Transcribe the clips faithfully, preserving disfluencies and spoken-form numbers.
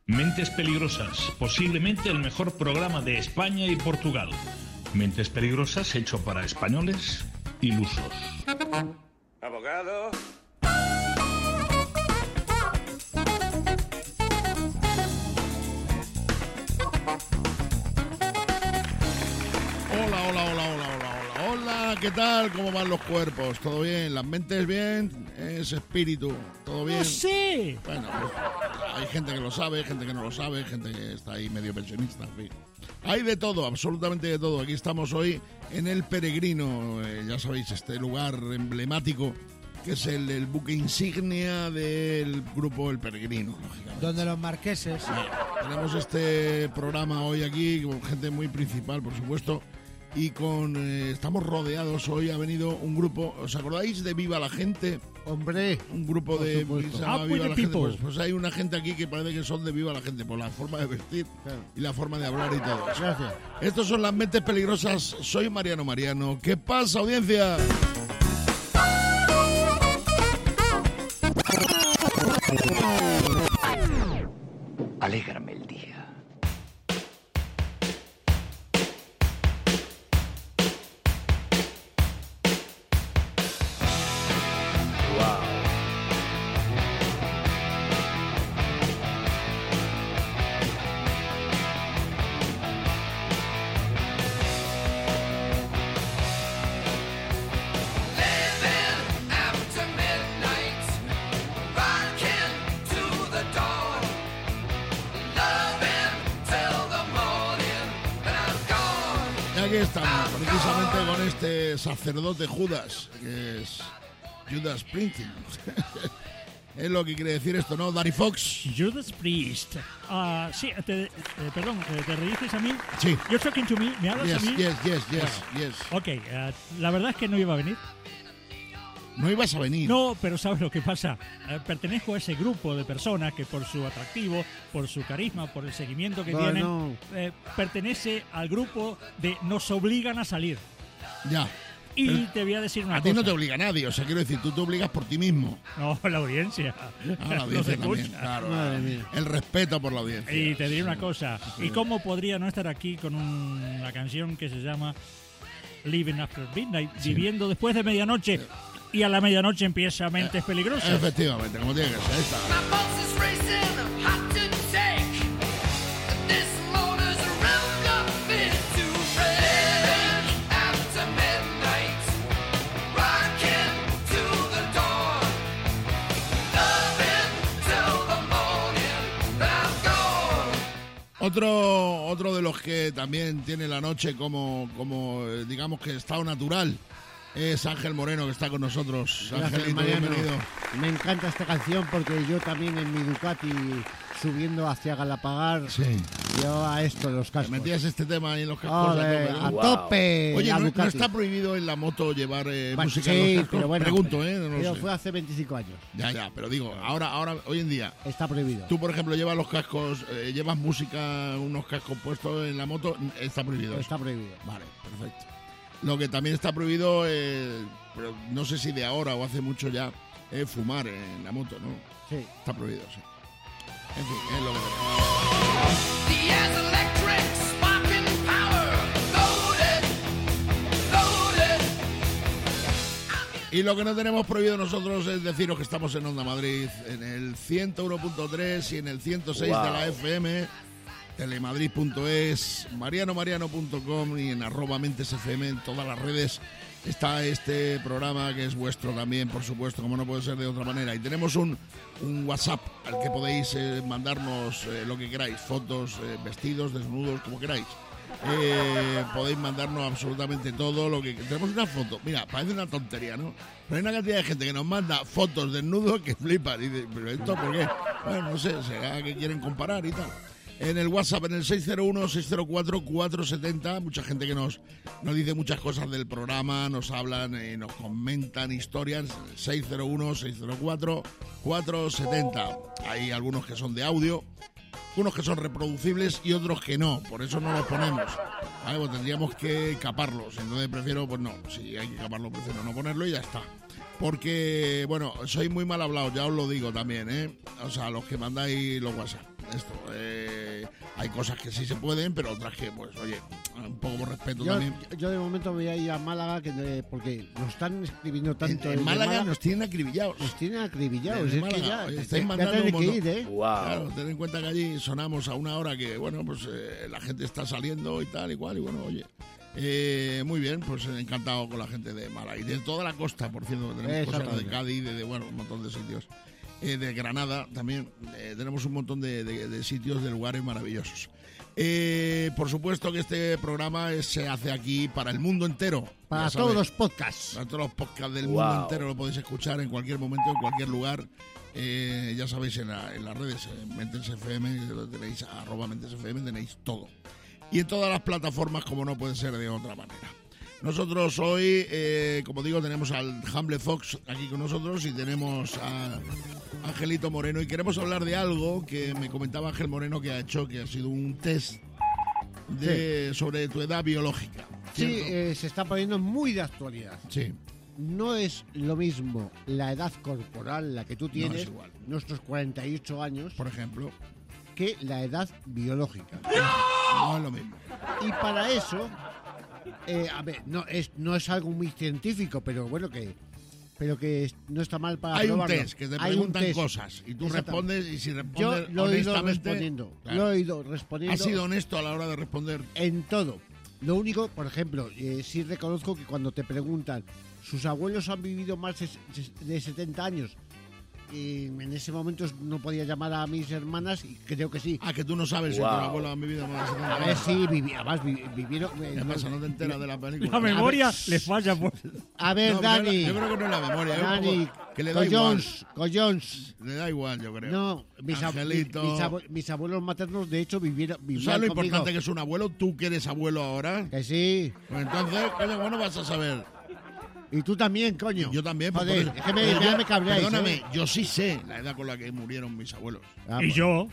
Mentes Peligrosas, posiblemente el mejor programa de España y Portugal. Mentes Peligrosas hecho para españoles ilusos. Abogado. Hola, hola, hola, hola, hola, hola, hola, ¿qué tal? ¿Cómo van los cuerpos? ¿Todo bien? ¿Las mentes bien? ¿Es espíritu? ¿Todo bien? ¡No sé! Bueno, pues, hay gente que lo sabe, gente que no lo sabe, gente que está ahí medio pensionista, en fin. Hay de todo, absolutamente de todo. Aquí estamos hoy en El Peregrino, eh, ya sabéis, este lugar emblemático que es el, el buque insignia del grupo El Peregrino, lógicamente. Donde los marqueses... Sí, tenemos este programa hoy aquí con gente muy principal, por supuesto, y con eh, estamos rodeados. Hoy ha venido un grupo, ¿os acordáis de Viva la Gente? Hombre, Un grupo de que se llama Ah, Viva pues la de Gente. people. Pues, pues hay una gente aquí que parece que son de Viva la Gente por la forma de vestir Claro. y la forma de hablar y todo eso. Gracias. Estos son Las Mentes Peligrosas. Soy Mariano Mariano. ¿Qué pasa, audiencia? Alégrame el día. Aquí estamos, precisamente con este sacerdote Judas, que es Judas Priest. Es lo que quiere decir esto, ¿no? Danny Fox. Judas Priest. Ah, sí, te, eh, perdón, eh, ¿te rediriges a mí? Sí. You're talking to me, ¿me hablas Yes, a mí? yes, yes, yes, yes. Ok, eh, la verdad es que no iba a venir. No ibas a venir. No, pero ¿sabes lo que pasa? Eh, pertenezco a ese grupo de personas que por su atractivo, por su carisma, por el seguimiento que No, tienen, no. eh, pertenece al grupo de nos obligan a salir. Ya. Y Pero te voy a decir una a cosa. ti no te obliga nadie, o sea, quiero decir, tú te obligas por ti mismo. No, la audiencia. Ah, la Los audiencia escucha. también, claro. Madre mía. El respeto por la audiencia. Y te diré una cosa. ¿Y cómo podría no estar aquí con un- una canción que se llama Living After Midnight, viviendo después de medianoche? Y a la medianoche empieza Mentes Peligrosas. Efectivamente, como tiene que ser. Ahí está. Otro, otro de los que también tiene la noche como, como eh, digamos que estado natural es Ángel Moreno, que está con nosotros. Gracias, Angelito, Mariano. bienvenido. Me encanta esta canción porque yo también en mi Ducati subiendo hacia Galapagar Sí. llevaba esto, los ¿Te cascos. metías este tema ahí en los cascos? Ole, a tope, a ¿no? tope. Oye, la ¿no, no Ducati. está prohibido en la moto llevar eh, Bueno, música sí, en los cascos? pero bueno, Pregunto, ¿eh? No lo pero sé. fue hace veinticinco años. Ya, ya, pero digo, ahora, ahora, hoy en día, Está prohibido. tú, por ejemplo, llevas los cascos, eh, llevas música, unos cascos puestos en la moto, está prohibido. eso. Está prohibido. Vale, perfecto. Lo que también está prohibido, eh, pero no sé si de ahora o hace mucho ya, es fumar en la moto, ¿no? Sí. Está prohibido, sí. En fin, es lo que tenemos. Y lo que no tenemos prohibido nosotros es deciros que estamos en Onda Madrid, en el ciento uno punto tres y en el ciento seis de la F M, telemadrid punto es, marianomariano punto com y en arroba mentesfm, en todas las redes está este programa que es vuestro también, por supuesto, como no puede ser de otra manera. Y tenemos un, un WhatsApp al que podéis eh, mandarnos eh, lo que queráis, fotos, eh, vestidos, desnudos, como queráis. Eh, podéis mandarnos absolutamente todo lo que... Tenemos una foto, mira, parece una tontería, ¿no? Pero hay una cantidad de gente que nos manda fotos desnudos que flipan. Y dice, ¿pero esto por qué? Bueno, no sé, será que quieren comparar y tal. En el WhatsApp, en el seis cero uno, seis cero cuatro, cuatro siete cero, mucha gente que nos, nos dice muchas cosas del programa, nos hablan, eh, nos comentan historias, seis cero uno, seis cero cuatro, cuatro siete cero. Hay algunos que son de audio, unos que son reproducibles y otros que no, por eso no los ponemos. ¿Vale? Pues tendríamos que caparlos, entonces prefiero, pues no, si hay que caparlo, prefiero no ponerlo y ya está. Porque, bueno, soy muy mal hablado, ya os lo digo también, ¿eh? O sea, los que mandáis los WhatsApp. esto. Eh, hay cosas que sí se pueden, pero otras que, pues, oye, un poco por respeto Yo, también. yo de momento voy a ir a Málaga que, eh, porque nos están escribiendo En, tanto. en desde Málaga nos tienen acribillados. nos tienen acribillados. Desde Es que Málaga, ya, oye, te- estáis te- mandando ya tenés un que montón. ir, ¿eh? Wow. Claro, ten en cuenta que allí sonamos a una hora que, bueno, pues eh, la gente está saliendo y tal y cual, y bueno, oye. Eh, muy bien, pues encantado con la gente de Málaga y de toda la costa, por cierto, que tenemos cosas de Exactamente. Cádiz, de, de, bueno, un montón de sitios. Eh, de Granada también, eh, tenemos un montón de, de- de sitios, de lugares maravillosos. Eh, por supuesto que este programa es- se hace aquí para el mundo entero. Para ya todos sabéis. los podcasts. Para todos los podcasts del Wow. mundo entero lo podéis escuchar en cualquier momento, en cualquier lugar. Eh, ya sabéis, en, la- en las redes, en Mentes F M, lo tenéis, arroba Mentes F M, tenéis todo. Y en todas las plataformas, como no puede ser de otra manera. Nosotros hoy, eh, como digo, tenemos al Hamble Fox aquí con nosotros y tenemos a Angelito Moreno. Y queremos hablar de algo que me comentaba Ángel Moreno que ha hecho, que ha sido un test de, sobre tu edad biológica. Sí, ¿cierto? eh, se está poniendo muy de actualidad. Sí. No es lo mismo la edad corporal, la que tú tienes, es igual. nuestros cuarenta y ocho años, Por ejemplo, que la edad biológica. no es lo mismo. Y para eso, eh, a ver, no es, no es algo muy científico, pero bueno, que pero que es- no está mal para Hay un probarlo. test que te Hay un preguntan test. cosas y tú Exactamente. respondes y si Yo respondes lo he ido honestamente, respondiendo, claro, lo he ido respondiendo has sido honesto a la hora de responder. en todo. Lo único, por ejemplo, eh, sí reconozco que cuando te preguntan, ¿sus abuelos han vivido más de, de setenta años? Y en ese momento no podía llamar a mis hermanas y creo que sí. Ah, que tú no sabes si Wow. tus abuelos han vivido más de setenta A ver, años. sí, viví, además vi- vivieron... eh, ¿Qué no- pasa? ¿No te enteras de la película? La memoria A ver. le falla. Pues. A ver, No, Dani. Yo creo que no es la memoria. es un Dani, poco que le da igual. collons, collons. Le da igual, yo creo. No, mis, ab- Angelito. mis abue- mis abuelos maternos, de hecho, vivieron, ¿Tú vivían sabes lo conmigo. importante que es un abuelo? Tú que eres abuelo ahora. Que sí. Pues entonces, coño, ¿cómo no vas a saber? Y tú también, coño. Yo también. pues, Joder, por eso- es que me, pero ya yo- me cabreáis. Perdóname, ¿eh? yo sí sé la edad con la que murieron mis abuelos. Ah, Y pues, yo,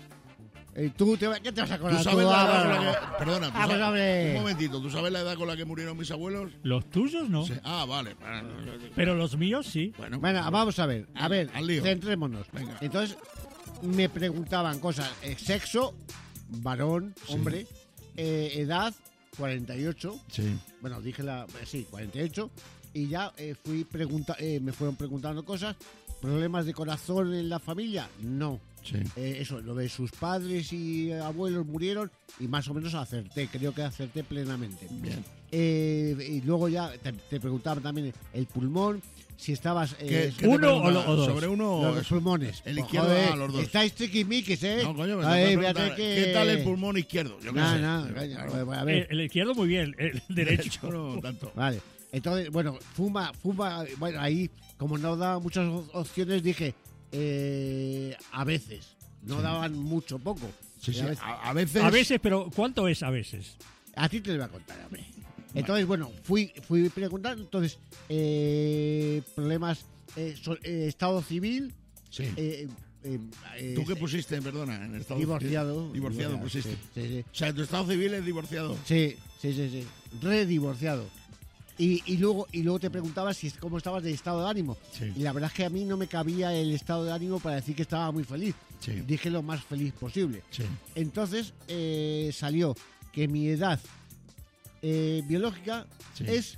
¿Y tú te, qué te vas a acordar? ¿Tú sabes tú? la Ah, edad con bueno. la que... Perdona, ¿tú Ah, pues, sabes- hombre. un momentito. ¿Tú sabes la edad con la que murieron mis abuelos? los tuyos no, Sí. Ah, vale. pero los míos sí. Bueno, Bueno, vamos a ver. A ver, al lío. centrémonos. Venga. Entonces, me preguntaban cosas. eh, sexo, varón, hombre, eh, edad, cuarenta y ocho. Sí. Bueno, dije la... eh, sí, cuarenta y ocho. Y ya eh, fui pregunta, eh, me fueron preguntando cosas. ¿Problemas de corazón en la familia? No. Sí. Eh, eso, lo de sus padres y eh, abuelos murieron y más o menos acerté, creo que acerté plenamente. Bien. Eh, y luego ya te, te preguntaban también el pulmón, si estabas... eh, ¿Qué- si- qué te ¿Uno pregunta? o lo- o dos? ¿Sobre uno o los eso? pulmones. El Pues, izquierdo, joder, ah, los dos. Estáis triquimiquis, ¿eh? No, coño, me Ay, tengo que fíjate preguntar, que- ¿qué tal el pulmón izquierdo? Yo qué No, sé. no, Yo, coño, claro. pues, a El, ver. el izquierdo muy bien, el derecho. No, tanto. Vale. Entonces, bueno, fuma, fuma, bueno, ahí, como no daba muchas op- opciones, dije, eh, a veces. No daban mucho, poco. Sí, Y sí. a veces- A, a veces... A veces, pero ¿cuánto es a veces? A ti te lo voy a contar, hombre. Entonces, bueno, fui, fui preguntando, entonces, eh, problemas, eh, so- eh, estado civil, Sí. eh, eh, eh, ¿Tú qué pusiste, perdona, en estado divorciado. Divorciado pusiste. Sí, sí, sí. O sea, tu estado civil es divorciado. Sí, sí, sí, sí. Redivorciado. Y, y luego y luego te preguntaba si cómo estabas de estado de ánimo. Sí. Y la verdad es que a mí no me cabía el estado de ánimo para decir que estaba muy feliz. Sí. Dije lo más feliz posible. Sí. Entonces eh, salió que mi edad eh, biológica Sí. es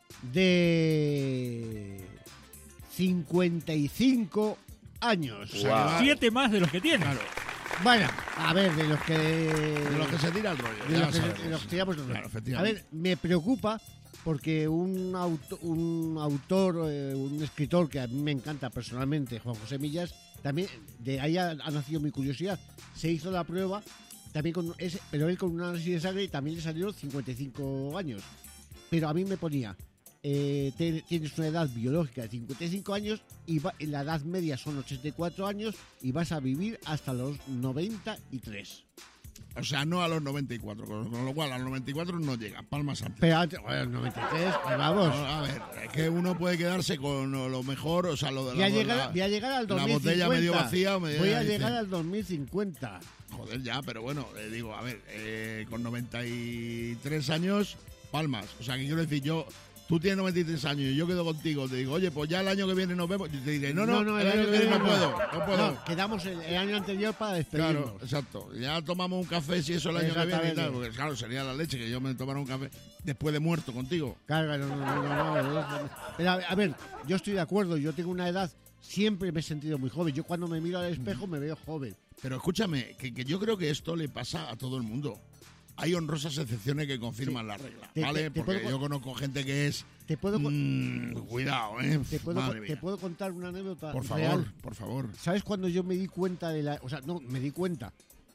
de cincuenta y cinco años. O sea, que va- Siete más de los que tienes. Claro. Bueno, a ver, de los que... De los que se tira el rollo. de ya los que, sabemos. de los que tiramos los Claro, rollos. efectivamente. A ver, me preocupa porque un, auto- un autor, eh, un escritor que a mí me encanta personalmente, Juan José Millas, también de ahí ha, ha nacido mi curiosidad. Se hizo la prueba, también con ese, pero él con un análisis de sangre también le salieron cincuenta y cinco años. Pero a mí me ponía, eh, te- tienes una edad biológica de cincuenta y cinco años y, va- y la edad media son ochenta y cuatro años y vas a vivir hasta los noventa y tres. O sea, no a los noventa y cuatro, con, con lo cual a los noventa y cuatro no llega, palmas antes. Pero antes, bueno, noventa y tres, pues vamos. No, a ver, es que uno puede quedarse con lo mejor, o sea, lo de Voy a, la, llegar, la- voy a llegar al la dos mil cincuenta. botella medio vacía o medio Voy a dice, llegar al dos mil cincuenta. Joder, ya, pero bueno, eh, digo, a ver, eh, con noventa y tres años, palmas. O sea, que quiero decir, yo tú tienes noventa y tres años y yo quedo contigo, te digo, oye, pues ya el año que viene nos vemos, y te diré, no, no, No, no, el año que viene no puedo, no puedo. No, quedamos el, el año anterior para despedirnos. Claro, exacto. Ya tomamos un café si eso el año que viene y tal, Exactamente. porque claro, sería la leche que yo me tomara un café después de muerto contigo. Claro, no, no, no, no, no, no. Pero a, a ver, yo estoy de acuerdo, yo tengo una edad, siempre me he sentido muy joven. Yo cuando me miro al espejo me veo joven. Pero escúchame, que, que yo creo que esto le pasa a todo el mundo. Hay honrosas excepciones que confirman Sí. la regla, Te- ¿vale? te- te Porque puedo- yo conozco gente que es... Te puedo, con- mm, cuidado, ¿eh? te, puedo, Madre te mía. puedo contar una anécdota Por favor, real. por favor. ¿Sabes cuando yo me di cuenta de la... O sea, no, me di cuenta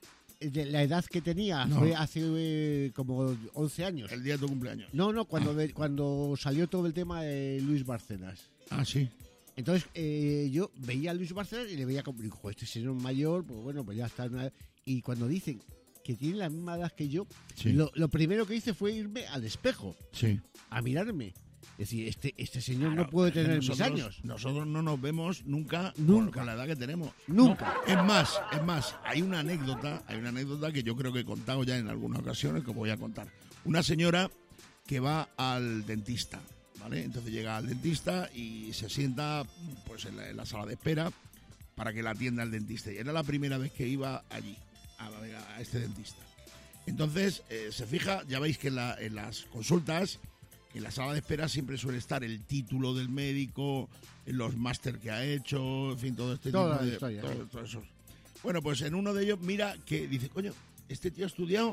de la edad que tenía? No. Fue hace eh, como once años. El día de tu cumpleaños. No, no, cuando, de- cuando salió todo el tema de Luis Bárcenas. Ah, sí. Entonces eh, yo veía a Luis Bárcenas y le veía como, dijo, este señor mayor, pues bueno, pues ya está. en una- Y cuando dicen que tiene la misma edad que yo, Sí. lo, lo primero que hice fue irme al espejo, Sí. a mirarme. Es decir, este, este señor Claro, no puede es que tener mis nosotros- años. Nosotros no nos vemos nunca, Nunca. con la edad que tenemos. Nunca. Es más, es más, hay una anécdota, hay una anécdota que yo creo que he contado ya en algunas ocasiones que voy a contar. Una señora que va al dentista, ¿vale? Entonces llega al dentista y se sienta pues en la, en la sala de espera para que la atienda el dentista. Y era la primera vez que iba allí, a, a este dentista. Entonces eh, se fija, ya veis que en, la- en las consultas, en la sala de espera siempre suele estar el título del médico, los máster que ha hecho, en fin, todo este Toda tipo la de... historia, todo- ¿eh? todo eso. Bueno, pues en uno de ellos mira que dice, coño, este tío ha estudiado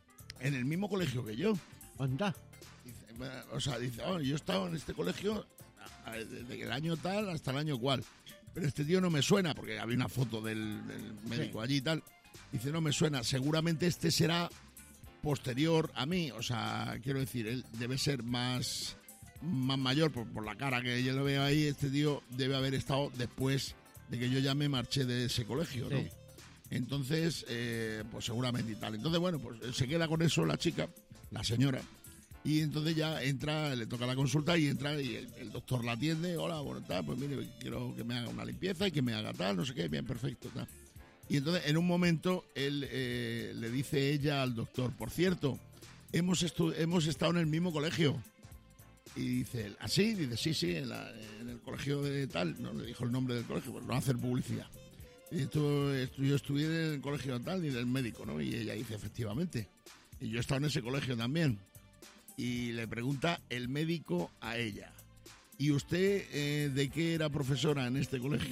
en el mismo colegio que yo. Anda. Dice, bueno, o sea, dice, oh, yo he estado en este colegio a- a- desde el año tal hasta el año cual. Pero este tío no me suena, porque había una foto del, del médico Sí. allí y tal. Dice, no me suena, seguramente este será posterior a mí. O sea, quiero decir, él debe ser más, más mayor por, por la cara que yo lo veo ahí. Este tío debe haber estado después de que yo ya me marché de ese colegio, ¿no? Sí. Entonces, eh, pues seguramente y tal. Entonces, bueno, pues se queda con eso la chica, la señora. Y entonces ya entra, le toca la consulta y entra y el, el doctor la atiende. Hola, bueno, tal, pues mire, quiero que me haga una limpieza y que me haga tal, no sé qué, bien, perfecto, tal. Y entonces, en un momento, él eh, le dice ella al doctor, por cierto, hemos, estu- hemos estado en el mismo colegio. Y dice él, ¿así? Dice, sí, sí, en, la- en el colegio de tal. No le dijo el nombre del colegio, pues no hacer publicidad. Y esto, esto- yo estudié en el colegio tal y del médico, ¿no? Y ella dice, efectivamente. Y yo he estado en ese colegio también. Y le pregunta el médico a ella, ¿y usted eh, de qué era profesora en este colegio?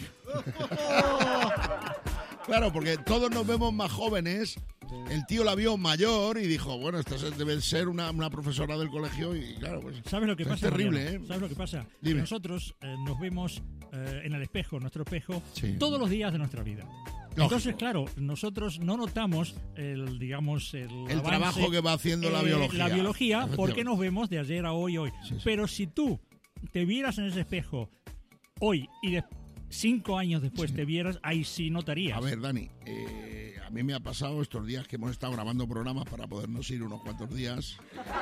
Claro, porque todos nos vemos más jóvenes. El tío la vio mayor y dijo, bueno, esta se- debe ser una, una profesora del colegio. Y claro, pues ¿Sabes lo que es pasa? terrible, Mariano? ¿eh? ¿Sabes lo que pasa? Que Dime. nosotros eh, nos vemos eh, en el espejo, nuestro espejo, Sí. todos los días de nuestra vida. Entonces, claro, nosotros no notamos el, digamos, el, El avance, trabajo que va haciendo la eh, biología. La biología, porque Efectivamente. nos vemos de ayer a hoy, hoy. Sí, sí. Pero si tú te vieras en ese espejo hoy y de cinco años después te vieras, ahí sí notarías. A ver, Dani, eh, a mí me ha pasado estos días que hemos estado grabando programas para podernos ir unos cuantos días.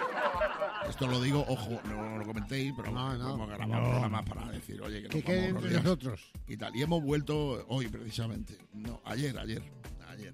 Esto lo digo, ojo, no lo comentéis, pero No, no. hemos grabado No. programas para decir, oye, que, Que nos quede vamos unos entre días nosotros. y tal. Y hemos vuelto hoy, precisamente. No, ayer, ayer, ayer.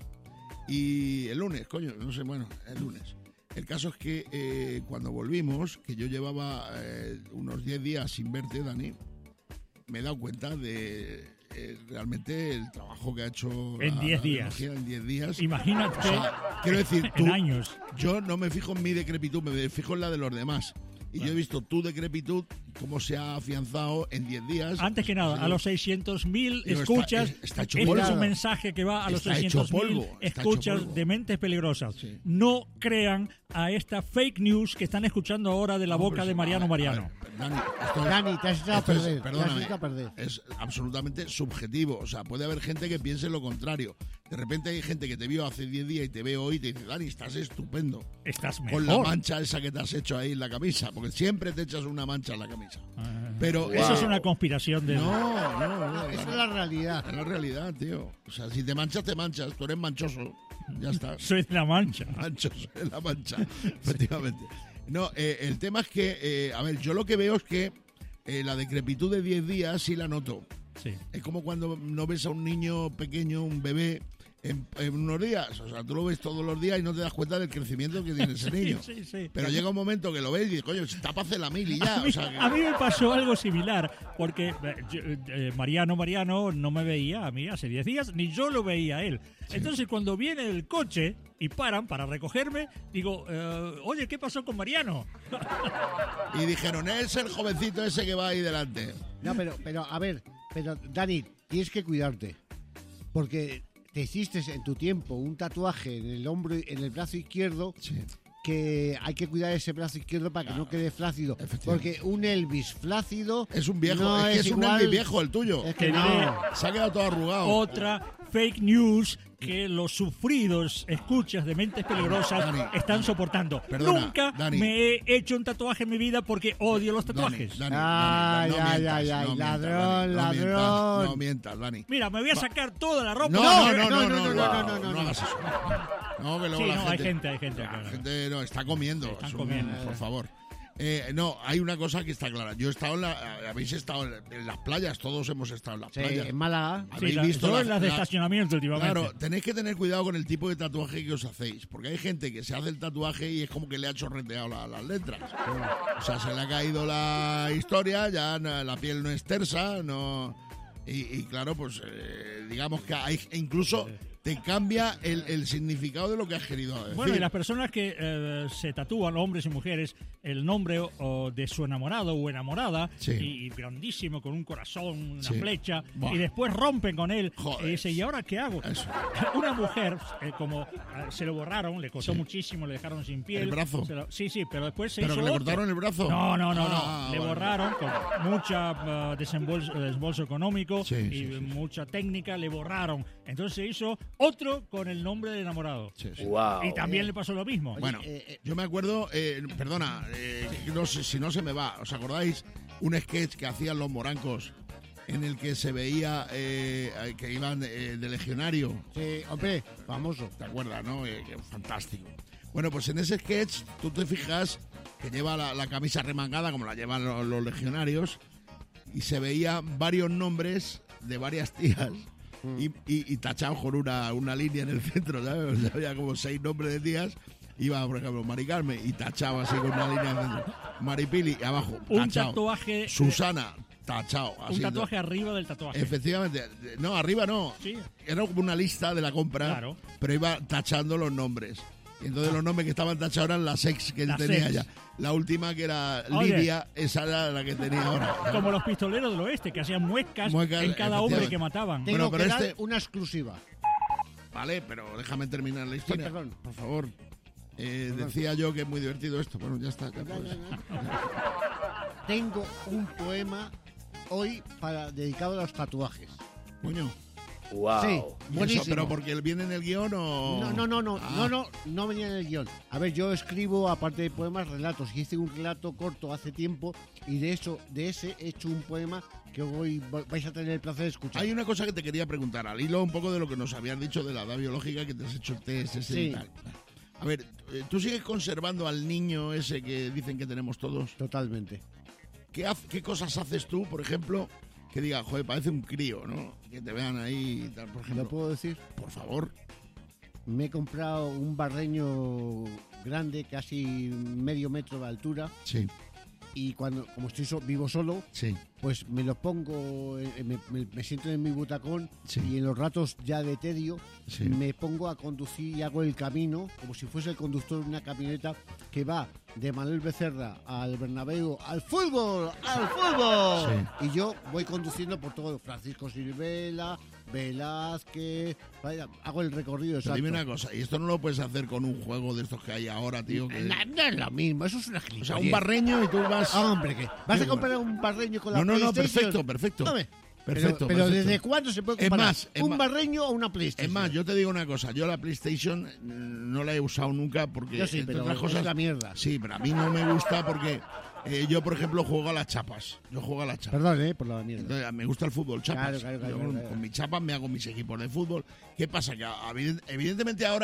Y el lunes, coño, no sé, bueno, el lunes. El caso es que eh, cuando volvimos, que yo llevaba eh, unos diez días sin verte, Dani, me he dado cuenta de eh, realmente el trabajo que ha hecho En la- diez la días. biología en diez días. Imagínate, O sea, quiero decir, tú, en años. yo no me fijo en mi decrepitud, me fijo en la de los demás. Y yo he visto tu decrepitud, cómo se ha afianzado en diez días. Antes que nada, a los seiscientos mil Digo, está- escuchas, es- está hecho este es polvo. un mensaje que va a los Está hecho seiscientos mil polvo, está hecho escuchas polvo. de Mentes Peligrosas. Sí. No crean a esta fake news que están escuchando ahora de la No, boca pero de sí, Mariano a ver, Mariano. a ver, Dani, esto es- Dani, te has echado a esto es- perder. Te has perdóname, echado a perder. es absolutamente subjetivo. O sea, puede haber gente que piense lo contrario. De repente hay gente que te vio hace diez días y te ve hoy y te dice, Dani, estás estupendo. Estás mejor. Con la mancha esa que te has hecho ahí en la camisa. Porque siempre te echas una mancha en la camisa. Ah, Pero Eso es una conspiración de... No, no, no. Esa es la realidad. Es la realidad, tío. O sea, si te manchas, te manchas. Tú eres manchoso. Ya está. Soy de la Mancha. Manchoso en la mancha. Efectivamente. No, eh, el tema es que, eh, a ver, yo lo que veo es que eh, la decrepitud de diez días sí la noto. Sí. Es como cuando no ves a un niño pequeño, un bebé, en, en unos días. O sea, tú lo ves todos los días y no te das cuenta del crecimiento que tiene ese niño. Sí, sí, sí. Pero llega un momento que lo ves y dices, coño, está para hacer la mil y ya. A mí, O sea, que... a mí me pasó algo similar, porque eh, yo, eh, Mariano Mariano no me veía a mí hace diez días, ni yo lo veía a él. Sí. Entonces, cuando viene el coche y paran para recogerme, digo, eh, oye, ¿qué pasó con Mariano? Y dijeron, es el jovencito ese que va ahí delante. No, pero, pero a ver, pero Dani, tienes que cuidarte, porque te hiciste en tu tiempo un tatuaje en el hombro, en el brazo izquierdo, Sí. que hay que cuidar ese brazo izquierdo para que Claro. no quede flácido, porque un Elvis flácido Es un viejo, no es que es, un igual- Elvis viejo el tuyo. Es que Te no. diré, Se ha quedado todo arrugado. Otra fake news que los sufridos escuchas de Mentes Peligrosas Dani, están soportando. perdona, Nunca Dani. me he hecho un tatuaje en mi vida porque odio los Dani, tatuajes. Dani, Ay, Dani, no ay, mientas, ay, ay, no mientas, ladrón, Dani, no ladrón. mientas, no mientas, Dani. Mira, me voy a sacar toda la ropa. No, no, no, no, no, no, no, no, no, no, no, no. hagas eso. No, que luego Sí, la no, hay gente, gente, hay gente, La claro. gente no, está comiendo. Sí, están es un- comiendo. Por favor. Eh, no, hay una cosa que está clara. Yo he estado en la, habéis estado en, en las playas, todos hemos estado en las Sí, playas. en Málaga. Sí, Habéis la- visto solo la- en las de la- estacionamiento últimamente. Claro, tenéis que tener cuidado con el tipo de tatuaje que os hacéis, porque hay gente que se hace el tatuaje y es como que le ha chorreteado la- las letras. O sea, se le ha caído la historia, ya no- la piel no es tersa, no y, y claro, pues eh, digamos que hay incluso te cambia el, el significado de lo que has querido decir. Bueno, y las personas que eh, se tatúan, hombres y mujeres, el nombre o, o de su enamorado o enamorada, Sí. y, y grandísimo, con un corazón, una Sí. flecha, Buah. y después rompen con él, Joder. y dice, ¿y ahora qué hago? Eso. Una mujer, eh, como eh, se lo borraron, le costó Sí. muchísimo, le dejaron sin piel. ¿El brazo? se lo- sí, sí, pero después se ¿Pero hizo que le otro. cortaron el brazo? No, no, no, Ah, no. Le vale. borraron con mucha uh, desembolso, desembolso económico Sí, y sí, sí, sí. mucha técnica, le borraron. Entonces se hizo otro con el nombre del enamorado. Sí, sí. Wow. Y también le pasó lo mismo. Bueno, eh, eh. yo me acuerdo, eh, perdona, eh, no sé si no se me va, ¿os acordáis? Un sketch que hacían los morancos en el que se veía eh, que iban eh, de legionario, Sí, hombre, famoso. ¿te acuerdas, no? Eh, que fantástico. Bueno, pues en ese sketch tú te fijas que lleva la, la camisa remangada como la llevan los, los legionarios y se veían varios nombres de varias tías. Y, y, y tachados con una, una línea en el centro, ¿sabes? O sea, había como seis nombres de tías. Iba, por ejemplo, Mari Carmen y tachaba así con una línea en el centro. Maripili, y abajo, Un tachado. tatuaje. Susana, tachado. Un así, tatuaje arriba del tatuaje. Efectivamente. No, arriba no. Sí. Era como una lista de la compra, Claro. pero iba tachando los nombres. Y entonces los nombres que estaban tachados eran las ex que él Las tenía ex. ya. La última que era Oye. Lidia, esa era la que tenía ahora. Como los pistoleros del oeste, que hacían muecas, Muecas, en cada hombre efectivamente. que mataban. Tengo Bueno, pero que dar este- una exclusiva. Vale, pero déjame terminar la historia. perdón. Por favor. Eh, decía yo que es muy divertido esto. Bueno, ya está. ya puedes. Tengo un poema hoy para dedicado a los tatuajes. Coño. Wow. Sí, ¿Y eso, buenísimo. ¿Pero porque viene en el guión o...? No, no, no, no, Ah. no, no, no venía en el guión. A ver, yo escribo, aparte de poemas, relatos. Hice un relato corto hace tiempo y de eso, de ese he hecho un poema que hoy vais a tener el placer de escuchar. Hay una cosa que te quería preguntar, al hilo un poco de lo que nos habías dicho de la edad biológica, que te has hecho el test ese Sí. y tal. A ver, eh, ¿tú sigues conservando al niño ese que dicen que tenemos todos? Totalmente. ¿Qué, haz- qué cosas haces tú, por ejemplo, que diga, joder, parece un crío, ¿no? Que te vean ahí y tal, por ejemplo. ¿Lo puedo decir? Por favor. Me he comprado un barreño grande, casi medio metro de altura, Sí, y cuando, como estoy so- vivo solo, sí. pues me lo pongo, eh, me, me- me siento en mi butacón Sí. y en los ratos ya de tedio Sí. me pongo a conducir y hago el camino como si fuese el conductor de una camioneta que va de Manuel Becerra al Bernabéu, al fútbol, al fútbol. Y yo voy conduciendo por todo, Francisco Silvela, Velázquez, vaya, hago el recorrido Pero exacto. dime una cosa, y esto no lo puedes hacer con un juego de estos que hay ahora, tío. Que... No, no es lo mismo, eso es una O gilipollez. sea, un barreño y tú vas... Ah, hombre, ¿qué? ¿Vas Qué a comprar un barreño con la No, no, no, PlayStation? perfecto, perfecto. Dame. Perfecto, Pero, pero perfecto. ¿desde cuándo se puede Es comparar más, es un más- barreño o una PlayStation? Es más, yo te digo una cosa, yo la PlayStation mm, no la he usado nunca porque... Yo sí, entre pero otras es cosas, la mierda. Sí, pero a mí no me gusta porque eh, yo, por ejemplo, juego a las chapas. Yo juego a las chapas. Perdón, eh, por la mierda. Entonces, me gusta el fútbol, chapas. Claro, claro, claro, Yo claro, con, claro. con mis chapas me hago mis equipos de fútbol. ¿Qué pasa? Que ah, evident- evidentemente ahora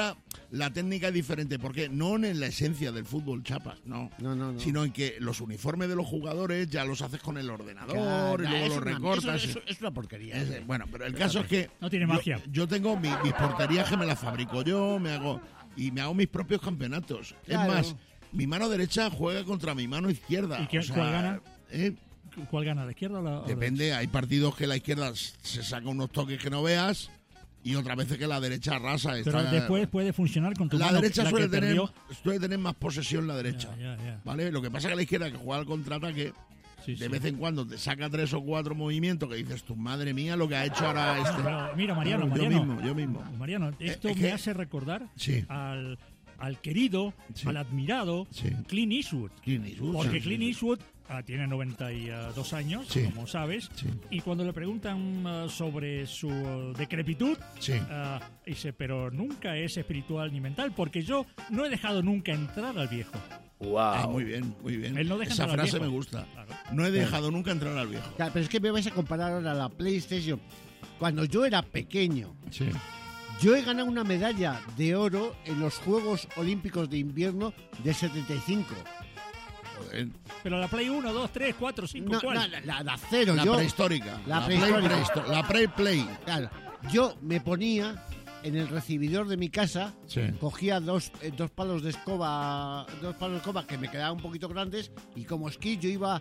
la técnica es diferente. Porque no en la esencia del fútbol, chapas, no. No, no, no. Sino en que los uniformes de los jugadores ya los haces con el ordenador Claro, y luego es los una- recortas. Eso, eso- es una porquería. Es- ¿eh? bueno, pero el caso es que No tiene yo- magia. Yo, tengo mi- mis porterías que me las fabrico yo, me hago y me hago mis propios campeonatos. Claro. Es más, mi mano derecha juega contra mi mano izquierda. ¿Y quién- o sea, cuál gana? ¿eh? ¿Cuál gana, la izquierda o la o la Depende, hay partidos que la izquierda se saca unos toques que no veas y otras veces que la derecha arrasa. Pero está- después puede funcionar con tu la mano, derecha la suele que tener, perdió. suele tener más posesión la derecha. Ya, ya, ya. ¿Vale? Lo que pasa es que la izquierda que juega al contraataque, Sí, de sí. vez en cuando te saca tres o cuatro movimientos que dices, tu madre mía, lo que ha hecho ahora este. Pero mira, Mariano, Yo Mariano. mismo, yo mismo. Mariano, esto es me que- hace recordar Sí. al, al querido, Sí. al admirado Sí. Clint Eastwood. Clint Eastwood, Porque sí, Clint sí, sí. Eastwood ah, tiene noventa y dos años, Sí. como sabes, Sí. y cuando le preguntan ah, sobre su decrepitud, Sí. ah, dice, pero nunca es espiritual ni mental, porque yo no he dejado nunca entrar al viejo. Wow. Ah, muy bien, muy bien. Él no deja Esa entrar al frase viejo. me gusta. Claro. No he dejado nunca entrar al viejo. Claro, pero es que me vais a comparar ahora la PlayStation. Cuando yo era pequeño, Sí. yo he ganado una medalla de oro en los Juegos Olímpicos de Invierno de setenta y cinco. Joder. Pero la Play uno, dos, tres, cuatro, cinco, No, ¿cuál? no, la, la- la cero. La yo, prehistórica. La Play prehistórica. prehisto- La pre-play. claro, yo me ponía en el recibidor de mi casa, Sí. cogía dos, eh, dos palos de escoba, dos palos de escoba que me quedaban un poquito grandes y como esquí yo iba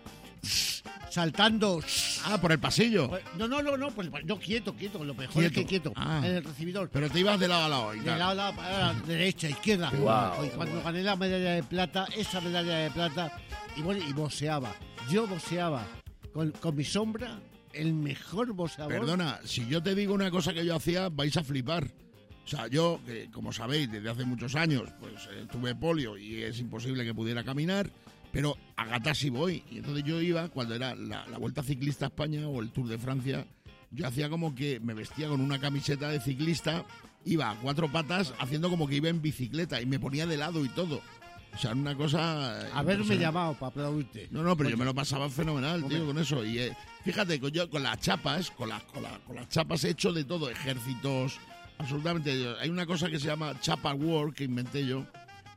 saltando. Ah, por el pasillo. No, no, no, no, pues no, quieto, quieto, lo mejor Quieto. es que quieto, Ah. en el recibidor. Pero te ibas de lado a lado. y De tal. lado a lado, a la derecha, izquierda. Guau. Y cuando gané la medalla de plata, esa medalla de plata, y bueno, y boxeaba. Yo boxeaba con, con mi sombra, el mejor boxeador. Perdona, si yo te digo una cosa que yo hacía, vais a flipar. O sea, yo, que, como sabéis, desde hace muchos años, pues eh, tuve polio y es imposible que pudiera caminar, pero a gatas sí voy. Y entonces yo iba, cuando era la, la Vuelta Ciclista a España o el Tour de Francia, yo hacía como que me vestía con una camiseta de ciclista, iba a cuatro patas haciendo como que iba en bicicleta y me ponía de lado y todo. O sea, una cosa... eh, Haberme impresionante. llamado para aplaudirte. No, no, pero yo me lo pasaba fenomenal, Hombre. tío, con eso. Y eh, fíjate, con, yo, con las chapas, con las, con, las, con las chapas he hecho de todo, ejércitos, absolutamente. yo- Hay una cosa que se llama Chapa World que inventé yo.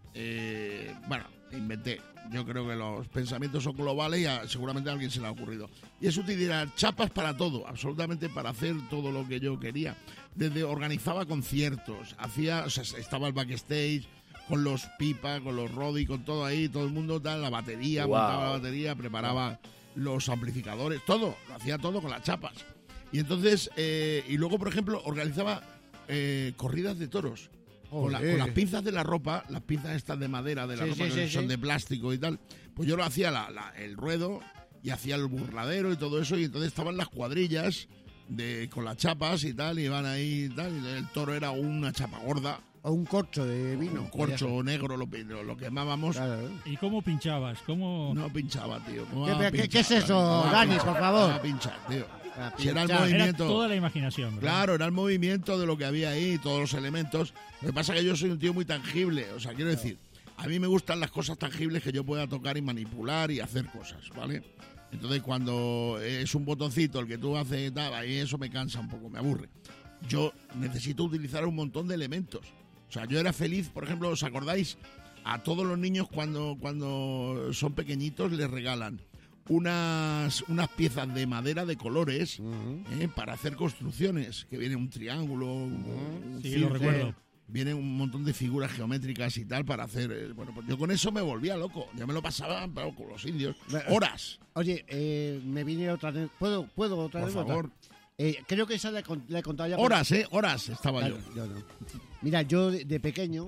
Eh, bueno, inventé. Yo creo que los pensamientos son globales y a- seguramente a alguien se le ha ocurrido. Y es utilizar chapas para todo, absolutamente para hacer todo lo que yo quería. Desde organizaba conciertos, hacía, o sea, estaba el backstage con los pipas, con los rodi, con todo ahí, todo el mundo, tal, la batería, Wow. montaba la batería, preparaba los amplificadores, todo, lo hacía todo con las chapas. Y entonces, eh, y luego, por ejemplo, organizaba eh, corridas de toros. Con, la- Joder. con las pinzas de la ropa, las pinzas estas de madera, de la Sí, ropa sí, que sí, son sí. de plástico y tal, pues yo lo hacía la- la- el ruedo y hacía el burladero y todo eso, y entonces estaban las cuadrillas de, con las chapas y tal, y iban ahí y tal, y el toro era una chapa gorda, O un corcho de vino. un corcho negro, lo, lo, lo quemábamos. Claro, ¿eh? ¿Y cómo pinchabas? ¿Cómo... No pinchaba, tío. ¿Cómo ¿Qué- va a qué- pinchar, qué es eso, ¿Cómo va a Dani, pinchar? por favor? ¿Cómo va a pinchar, tío. A Si era el pinchar. Era movimiento. toda la imaginación, ¿verdad? Claro, era el movimiento de lo que había ahí, todos los elementos. Lo que pasa es que yo soy un tío muy tangible. O sea, quiero decir, a mí me gustan las cosas tangibles que yo pueda tocar y manipular y hacer cosas, ¿vale? Entonces, cuando es un botoncito el que tú haces, tal, ahí eso me cansa un poco, me aburre. Yo necesito utilizar un montón de elementos. O sea, yo era feliz, por ejemplo, ¿os acordáis? A todos los niños cuando, cuando son pequeñitos les regalan unas, unas piezas de madera de colores ¿eh? para hacer construcciones, que viene un triángulo, un, un Sí, círculo, lo recuerdo. viene un montón de figuras geométricas y tal para hacer... eh, bueno, pues yo con eso me volvía loco, yo me lo pasaba pero con los indios, horas, Oye, eh, me vine otra vez. ¿Puedo, puedo otra por anécdota? favor. Eh, creo que esa la, he con- la he contado ya. pero- Horas, ¿eh? Horas estaba Claro, yo. yo no. Mira, yo de, de pequeño,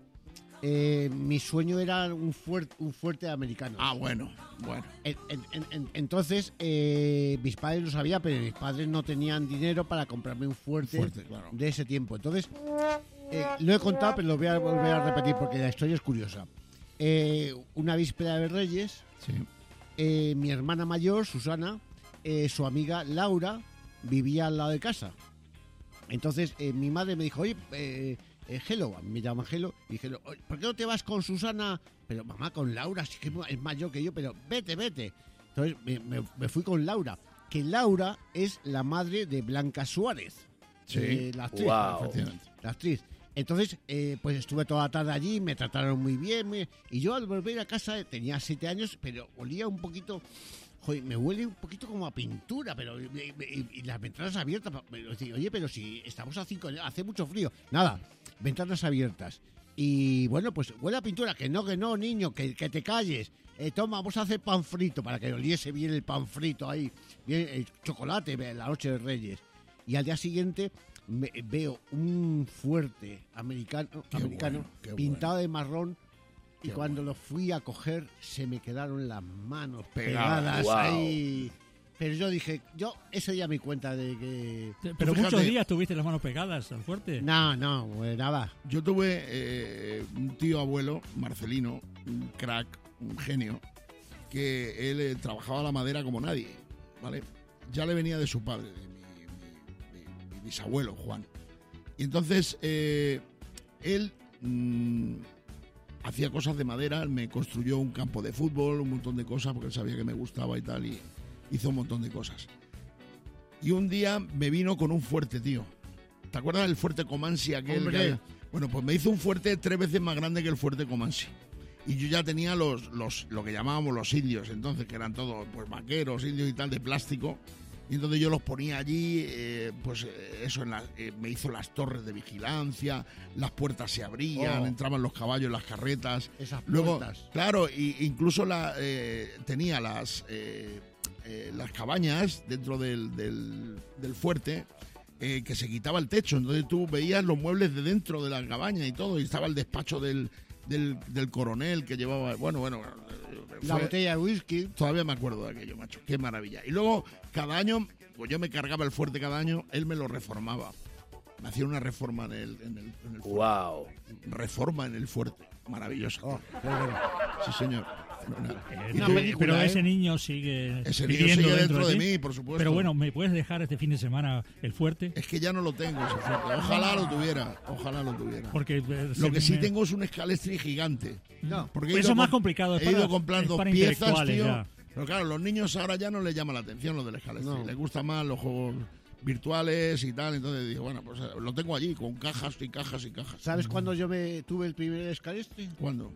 eh, mi sueño era un, fuerte un fuerte americano. Ah, bueno, bueno. En- en- en- en- entonces, eh, mis padres lo sabían, pero mis padres no tenían dinero para comprarme un fuerte, Fuerte, claro. de ese tiempo. Entonces, eh, lo he contado, pero lo voy a volver a repetir porque la historia es curiosa. Eh, una víspera de Reyes, Sí. eh, mi hermana mayor, Susana, eh, su amiga Laura, vivía al lado de casa. Entonces, eh, mi madre me dijo, oye, eh, eh, Gelo, a mí me llaman Gelo, y dije, "Oye, ¿por qué no te vas con Susana? Pero mamá, con Laura, sí que es mayor que yo, pero vete, vete. Entonces me, me- me fui con Laura, que Laura es la madre de Blanca Suárez, Sí. eh, la actriz. Wow. Efectivamente. La actriz. Entonces, eh, pues estuve toda la tarde allí, me trataron muy bien. Me, y yo al volver a casa, tenía siete años, pero olía un poquito... Joder, me huele un poquito como a pintura, pero y, y, y las ventanas abiertas. Pero, oye, pero si estamos a cinco, hace mucho frío. Nada, ventanas abiertas. Y bueno, pues huele a pintura. Que no, que no, niño, que, que te calles. Eh, toma, vamos a hacer pan frito para que oliese bien el pan frito ahí. Bien, el chocolate, la noche de Reyes. Y al día siguiente me, veo un fuerte americano, Qué americano bueno, qué pintado bueno. de marrón. Y Qué cuando lo fui a coger, se me quedaron las manos Pegadas. pegadas Wow. ahí. Pero yo dije, yo ese ya me cuenta de que... Pero fíjate- muchos días tuviste las manos pegadas al fuerte. No, no, pues nada. Yo tuve eh, un tío abuelo, Marcelino, un crack, un genio, que él eh, trabajaba la madera como nadie, ¿vale? Ya le venía de su padre, de mi, mi- mi- mi bisabuelo, Juan. Y entonces eh, él mm, hacía cosas de madera, me construyó un campo de fútbol, un montón de cosas, porque él sabía que me gustaba y tal, y hizo un montón de cosas. Y un día me vino con un fuerte, tío. ¿Te acuerdas del fuerte Comansi aquel? Hombre. que había? Bueno, pues me hizo un fuerte tres veces más grande que el fuerte Comansi. Y yo ya tenía los, los, lo que llamábamos los indios, entonces, que eran todos pues vaqueros, indios y tal, de plástico. Y entonces yo los ponía allí, eh, pues eh, eso, en la- eh, me hizo las torres de vigilancia, las puertas se abrían, Oh. entraban los caballos, las carretas. Esas Luego, puertas. claro, y, incluso la, eh, tenía las, eh, eh, las cabañas dentro del, del, del fuerte, eh, que se quitaba el techo. Entonces tú veías los muebles de dentro de la cabaña y todo, y estaba el despacho del, del, del coronel que llevaba, bueno, bueno, eh, La fue- botella de whisky. todavía me acuerdo de aquello, macho, qué maravilla. Y luego, cada año, pues yo me cargaba el fuerte cada año, él me lo reformaba. Me hacía una reforma en el, en el, en el fuerte. Wow. Reforma en el fuerte. Maravillosa. Oh, qué bueno. Sí, señor. Fenomenal. Eh, ¿Y una tú? pero- película, pero ¿eh? ese niño sigue Ese niño viviendo sigue dentro, dentro de ti. mí, por supuesto. Pero bueno, ¿me puedes dejar este fin de semana el fuerte? Es que ya no lo tengo ese fuerte. Ojalá lo tuviera. Ojalá lo tuviera. Porque eh, se Lo que sí me- tengo es un escalestri gigante. No, Porque he eso ido es más comp- complicado. Es He para, ido comprando es para piezas, intelectuales tío. ya. Pero claro, los niños ahora ya no les llama la atención lo del escalestri. No. Les gustan más los juegos virtuales y tal. Entonces digo, bueno, pues eh, lo tengo allí con cajas y cajas y cajas. ¿Sabes cuándo yo me tuve el primer escalestri? ¿Cuándo?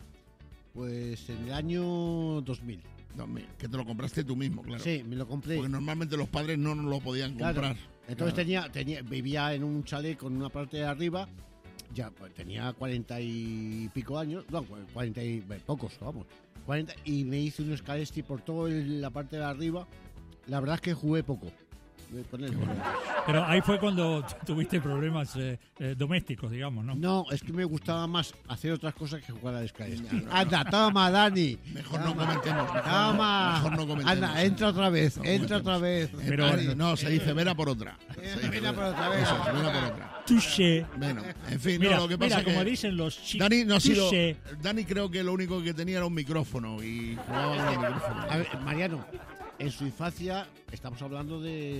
Pues en el año dos mil. No, me- que te lo compraste tú mismo, claro. Sí, me lo compré. Porque normalmente los padres no nos lo podían Claro. comprar. Entonces Claro. tenía, tenía, vivía en un chalet con una parte de arriba, ya pues, tenía cuarenta y pico años, no, cuarenta y bueno, pocos, vamos, cuarenta, y me hice un escalestri por toda la parte de arriba. La verdad es que jugué poco eh, con él. Pero ahí fue cuando tuviste problemas eh, eh, domésticos, digamos, ¿no? No, es que me gustaba más hacer otras cosas que jugar al escalestri. Anda, toma, Dani. Mejor no comentemos. Mejor, Toma. mejor no comentemos. Anda, entra otra vez, No entra comentemos. otra vez. Eh, Pero- Dani, no, se dice vera por otra. Eh, Se dice vera por otra vez. Eso es, vera por otra. Touché. Bueno, en fin, Mira, no, lo que pasa mira, es como que dicen los chicos. Dani no ha sido. Dani creo que lo único que tenía era un micrófono y jugaba con el micrófono. A ver, Mariano, en su infancia estamos hablando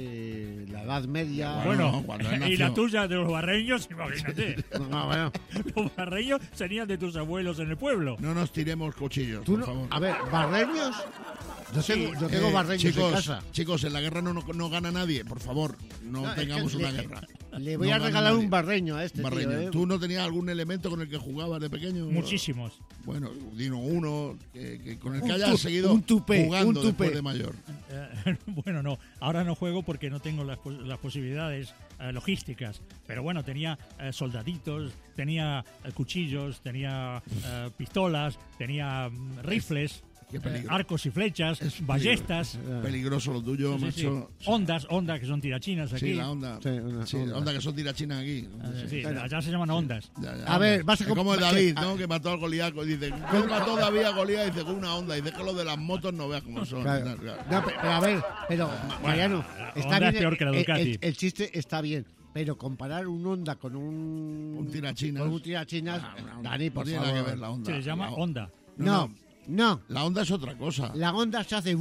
de la Edad Media. Bueno, Bueno, cuando él y la nació. tuya de los barreños, imagínate. No, bueno, Los barreños serían de tus abuelos en el pueblo. No nos tiremos cuchillos, tú por no- favor. a ver, barreños. Yo tengo, yo tengo Eh, barreños chicos, en casa. Chicos, en la guerra no, no, no gana nadie, por favor. No, No, es tengamos que una le- guerra. Le voy No a gana regalar nadie. un barreño a este Barreño. tío, ¿eh? ¿Tú no tenías algún elemento con el que jugabas de pequeño? Muchísimos. Bueno, dino uno que, que con el Un que hayas tu- seguido un tupé, jugando un tupé. después de mayor. Eh, bueno, no, ahora no juego porque no tengo las, pos- las posibilidades eh, logísticas. Pero bueno, tenía eh, soldaditos, tenía eh, cuchillos, tenía eh, pistolas, tenía mm, rifles, Qué eh, peligro. arcos y flechas, Es ballestas. Peligroso lo tuyo, Sí, sí, sí. macho. Ondas, ondas que son tirachinas aquí. Sí, la onda. Sí, una Sí, onda. onda que son tirachinas aquí. Eh, sí, Claro. allá se llaman ondas. Ya, ya, A onda. ver, vas a Es comp- como el que- David, a- ¿no? Que mató al Goliat. Dice, ¿cómo mató David a Goliat? Dice, con una onda. Y dice que lo de las motos no veas cómo son. Claro. Claro, claro. No, pe- pero a ver, pero Mariano, la está Honda bien. es peor que la el- Ducati. El, el chiste está bien, pero comparar un Honda con un Un tirachinas. con un tirachinas, Ah, una onda. Dani, No por tiene favor. nada que ver la onda. Se le llama La- onda. No, no, La onda es otra cosa. la Honda se hace.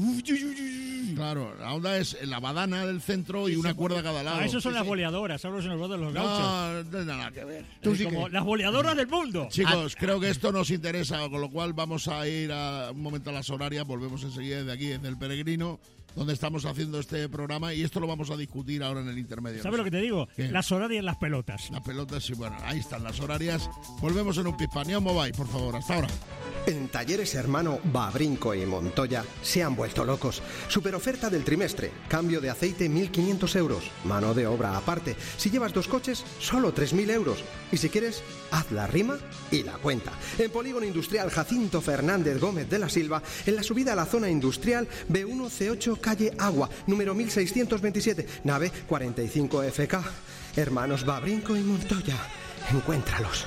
Claro, la onda es la badana del centro y una cuerda a cada lado. Ah, eso son Sí, las sí. boleadoras, hablo en el de los gauchos. No, no tiene nada que ver. Tú Eh, sí como que- las boleadoras del mundo. Chicos, creo que esto nos interesa, con lo cual vamos a ir a un momento a las horarias, volvemos enseguida desde aquí, desde el Peregrino, donde estamos haciendo este programa y esto lo vamos a discutir ahora en el intermedio. ¿Sabes lo que te digo? ¿Qué? Las horarias y las pelotas. Las pelotas, sí, bueno, ahí están las horarias. Volvemos en un pispaneo mobile, por favor, hasta ahora. En Talleres Hermano Babrinco y Montoya se han vuelto locos. Super oferta del trimestre. Cambio de aceite mil quinientos euros. Mano de obra aparte. Si llevas dos coches, solo tres mil euros. Y si quieres, haz la rima y la cuenta. En Polígono Industrial Jacinto Fernández Gómez de la Silva, en la subida a la zona industrial B uno C ocho calle Agua, número mil seiscientos veintisiete, nave cuarenta y cinco F K. Hermanos Babrinco y Montoya. Encuéntralos.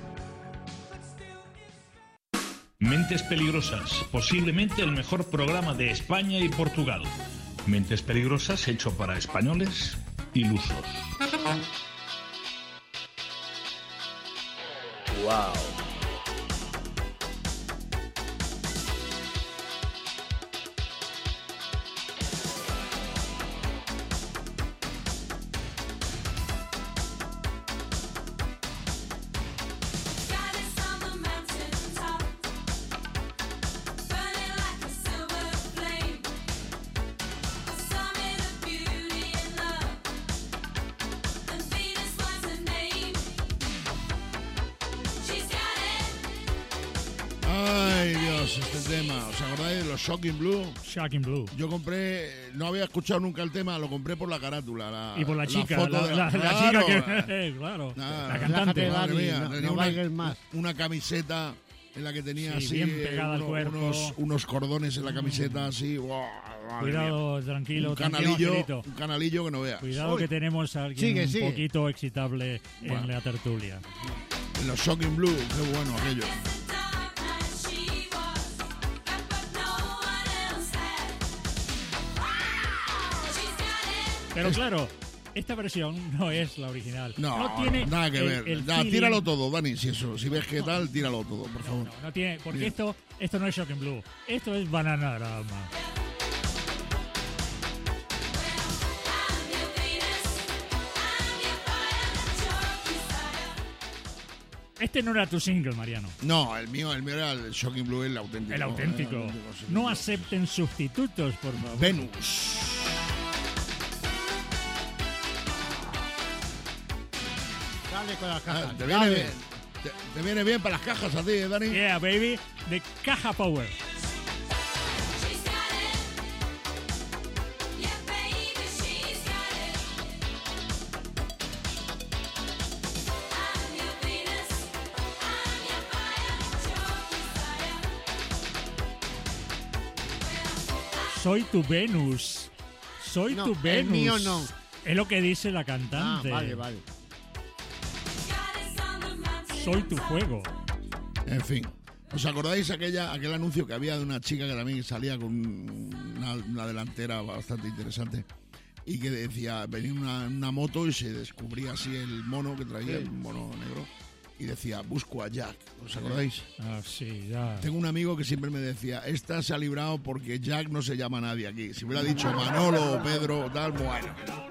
Mentes Peligrosas, posiblemente el mejor programa de España y Portugal. Mentes Peligrosas hecho para españoles ilusos. Wow. Ay, Dios, este tema. ¿Os acordáis de los Shocking Blue? Shocking Blue. Yo compré, no había escuchado nunca el tema, lo compré por la carátula. La, Y por la chica, foto la, de la- la claro. chica que... claro, Ah, la cantante. relájate, Madre Dani, mía, no- tenía no una, bailes más. una camiseta en la que tenía Sí, así bien eh, pegada al uno- cuerpo. unos, unos cordones en la camiseta así. Wow, madre Cuidado, mía. tranquilo, un tranquilo, canalillo, Angelito. un canalillo que no veas. Cuidado Uy, que tenemos a alguien Sigue, un sigue. poquito excitable Bueno. en la tertulia. los Shocking Blue, qué bueno aquello. Pero claro, esta versión no es la original. No, tiene nada que el- ver. el Ya, feeling. tíralo todo, Dani, si eso, si ves que tal, tíralo todo, por favor. No, no tiene, porque Bien. esto, esto no es Shocking Blue, esto es Bananarama. Este no era tu single, Mariano. No, el mío, el mío era el Shocking Blue, el auténtico. El auténtico. El auténtico, sí. No acepten sustitutos, por favor. Venus. Dale con las Ah, cajas. te, viene dale. bien, te, te viene bien para las cajas a ti, ¿eh, Dani? Yeah, baby, de Caja Power. Soy tu Venus. Soy No, tu el Venus. mío no. Es lo que dice la Ah, cantante. vale, vale. Soy tu juego. En fin. ¿Os acordáis aquella, aquel anuncio que había de una chica que también salía con una, una delantera bastante interesante y que decía, venía una, una moto y se descubría así el mono que traía, Sí. un mono negro, y decía, busco a Jack. ¿Os acordáis? Ah, sí, ya. Tengo un amigo que siempre me decía, esta se ha librado porque Jack no se llama nadie aquí. Si hubiera dicho Manolo o Pedro o tal, bueno.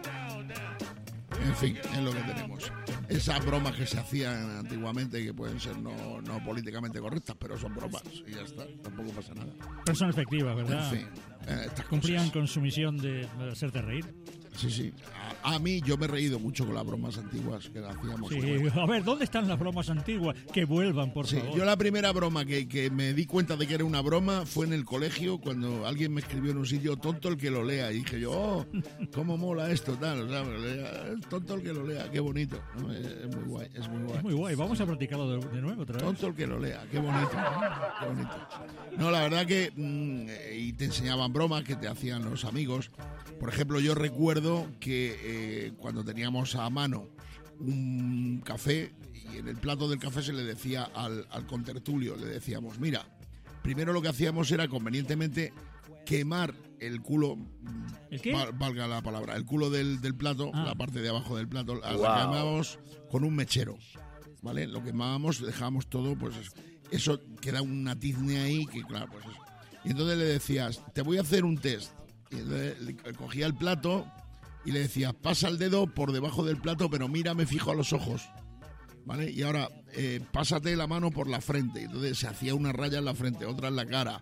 En fin, es lo que tenemos. Esas bromas que se hacían antiguamente, que pueden ser no, no políticamente correctas, pero son bromas y ya está, tampoco pasa nada. Pero son efectivas, ¿verdad? En fin, eh, estas Cumplían cosas. con su misión de de hacerte reír. Sí, sí. A, a mí yo me he reído mucho con las bromas antiguas que hacíamos. Sí, Bueno. a ver, ¿dónde están las bromas antiguas? Que vuelvan, por Sí, favor. yo la primera broma que, que me di cuenta de que era una broma fue en el colegio cuando alguien me escribió en un sitio tonto el que lo lea y dije yo, oh, cómo mola esto, tal, o sea, me lo lea, tonto el que lo lea, qué bonito, ¿no? es, es muy guay, es muy guay. Es muy guay. Vamos a practicarlo de, de nuevo otra vez. Tonto el que lo lea, qué bonito, qué bonito. No, la verdad que mm, eh, y te enseñaban bromas que te hacían los amigos. Por ejemplo, yo recuerdo que eh, cuando teníamos a mano un café y en el plato del café se le decía al, al contertulio, le decíamos, mira, primero lo que hacíamos era convenientemente quemar el culo, ¿El qué? val- valga la palabra, el culo del, del plato, Ah. la parte de abajo del plato, la, la Wow. quemábamos con un mechero, ¿vale? Lo quemábamos, dejábamos todo, pues eso, eso queda una tizne ahí que claro, pues eso. Y entonces le decías, te voy a hacer un test. Y entonces le cogía el plato y le decías, pasa el dedo por debajo del plato, pero mírame fijo a los ojos, ¿vale? Y ahora, eh, pásate la mano por la frente. Entonces se hacía una raya en la frente, otra en la cara.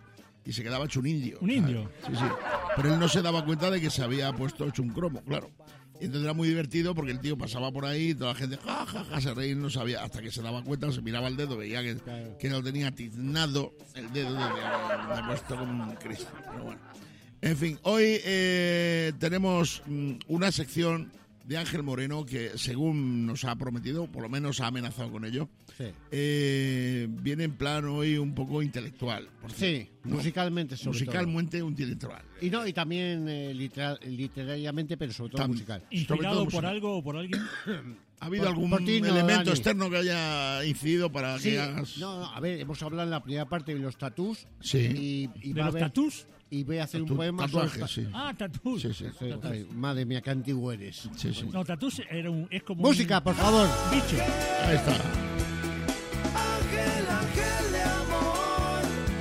y se quedaba hecho un indio. ¿Un ¿sabes? indio? Sí, sí. Pero él no se daba cuenta de que se había puesto hecho un cromo, claro. Y entonces era muy divertido porque el tío pasaba por ahí y toda la gente ja, ja, ja, se reía y no sabía. Hasta que se daba cuenta, se miraba el dedo, veía que, Claro. que lo tenía tiznado el dedo, de, de, de, de puesto como un Cristo. Pero bueno. En fin, hoy eh, tenemos mm, una sección de Ángel Moreno que, según nos ha prometido, por lo menos ha amenazado con ello, Sí, eh, viene en plan hoy un poco intelectual. por sí cierto, ¿no? musicalmente sobre Musicalmente un intelectual. todo. Y, no, y también eh, litera- literariamente, pero sobre todo Tam- musical. Sobre ¿Inspirado todo por musical. algo o por alguien? ¿Ha habido Por- algún por ti no, elemento Dani. externo que haya incidido para Sí, que hagas...? no, no, a ver, hemos hablado en la primera parte de los tatús. Sí. Y, y ¿De va a los haber- tatús? Y voy a hacer un Tatu- poema tatuajes, sobre- sí. Ah, tatús. Sí, sí. Sí, ay, madre mía, qué antiguo eres. Sí, sí. No, tatús era un, es como Música, un por favor. bicho. Ahí está. Ángel, ángel de amor,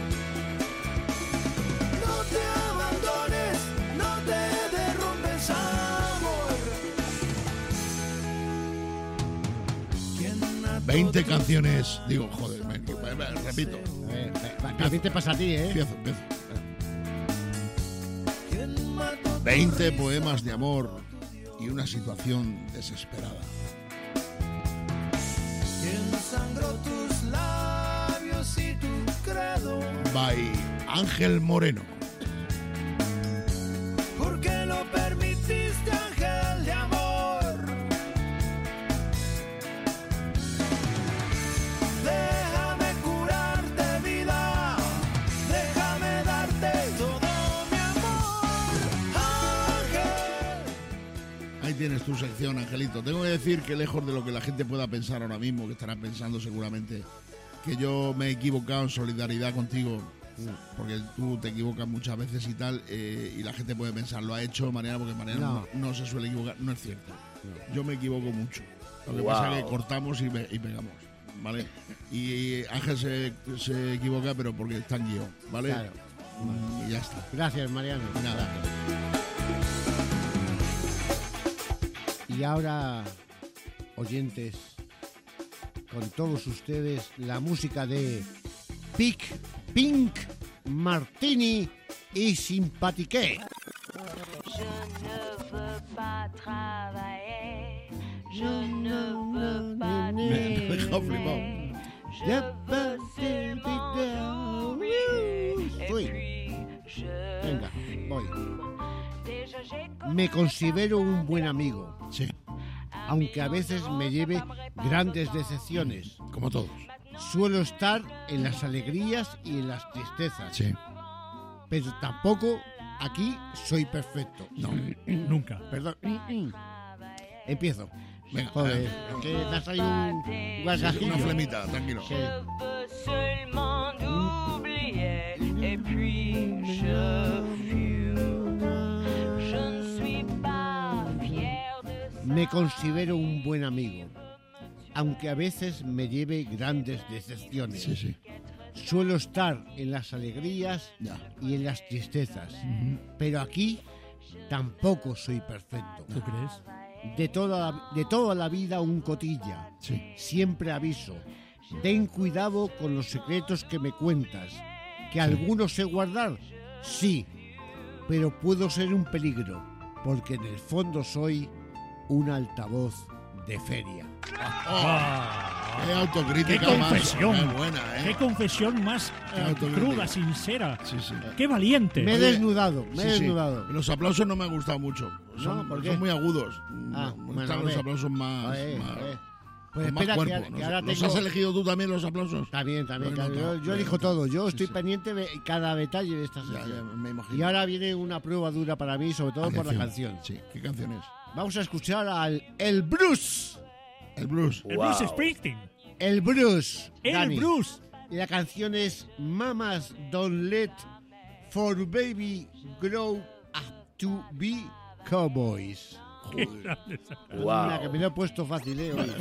no te abandones, no te derrumbes, amor. ¿Quién mató veinte tus- canciones. Digo, joder, me- me- me- repito. A ver, va- también te pasa a ti, ¿eh? Empiezo, empiezo. ¿Quién mató tus veinte risas? poemas de amor y una situación desesperada. ¿Quién sangró tus labios y tu credo? By Ángel Moreno. ¿Por qué lo permitiste, ángel de amor? Déjame curarte, vida. Déjame darte todo mi amor, ángel. Ahí tienes tu sección, Angelito. Tengo que decir que lejos de lo que la gente pueda pensar ahora mismo, que estarán pensando seguramente que yo me he equivocado en solidaridad contigo, porque tú te equivocas muchas veces y tal, eh, y la gente puede pensar, lo ha hecho Mariano, porque Mariano no, No. no se suele equivocar. No es cierto. Yo me equivoco mucho. Lo que pasa es que cortamos y, pe- y pegamos, ¿vale? Y Ángel se, se equivoca, pero porque está en guión, ¿vale? Claro. Mm, Y ya está. Gracias, Mariano. Nada. Y ahora, oyentes, con todos ustedes, la música de Pink, Pink Martini y Simpatiqué. Je ne veux pas travailler. Je ne veux pas Me he dejado flipado. Je veux seulement vivre. Et Uy, puis, je venga, voy. déjà j'ai Me considero un buen amigo, Sí, aunque a veces me lleve grandes decepciones. como todos. Suelo estar en las alegrías y en las tristezas, Sí. pero tampoco aquí soy perfecto. No. Nunca. Perdón. Empiezo. Venga, Joder, eh, es que me ha salido un sí, guasajillo. una flemita, tranquilo. Sí. Je veux seulement t'oublier. Et puis, je fume. Je ne suis pas fier de ça. Me considero un buen amigo, aunque a veces me lleve grandes decepciones. Sí, sí. Suelo estar en las alegrías Ya. y en las tristezas, pero aquí tampoco soy perfecto. ¿Tú crees? De toda, la, de toda la vida un cotilla. Sí. Siempre aviso. Ten cuidado con los secretos que me cuentas. ¿Que algunos sé guardar? Sí, pero puedo ser un peligro, porque en el fondo soy un altavoz de feria. Ah, Qué autocrítica ¡Qué más. confesión! Qué buena, ¡Qué ¿eh? confesión más Qué eh, autocrítica. cruda, sincera! Sí, sí. ¡Qué valiente! Me he Oye, desnudado, me he Sí, sí. desnudado. Los aplausos no me han gustado mucho. Son, ¿por qué? son muy agudos. Ah, Me bueno, gustan a los ver. aplausos más. A ver, más- a ver. con Pues más espera, que cuerpo. ahora- ¿Los, que ahora los tengo- has elegido tú también los aplausos? También, también. Lo he claro, notado, yo, yo lo he elijo notado. todo. Yo Sí, estoy sí. pendiente de cada detalle de esta Ya, sección. ya, me imagino. Y ahora viene una prueba dura para mí, sobre todo por la canción. Sí, ¿qué canción es? Vamos a escuchar al El Bruce. El blues. El Bruce Springsteen. El Bruce. El Dani. Bruce. Y la canción es Mamas Don't Let For Baby Grow Up to Be Cowboys. Joder. Mira, que me lo he puesto fácil, ¿eh? Oye.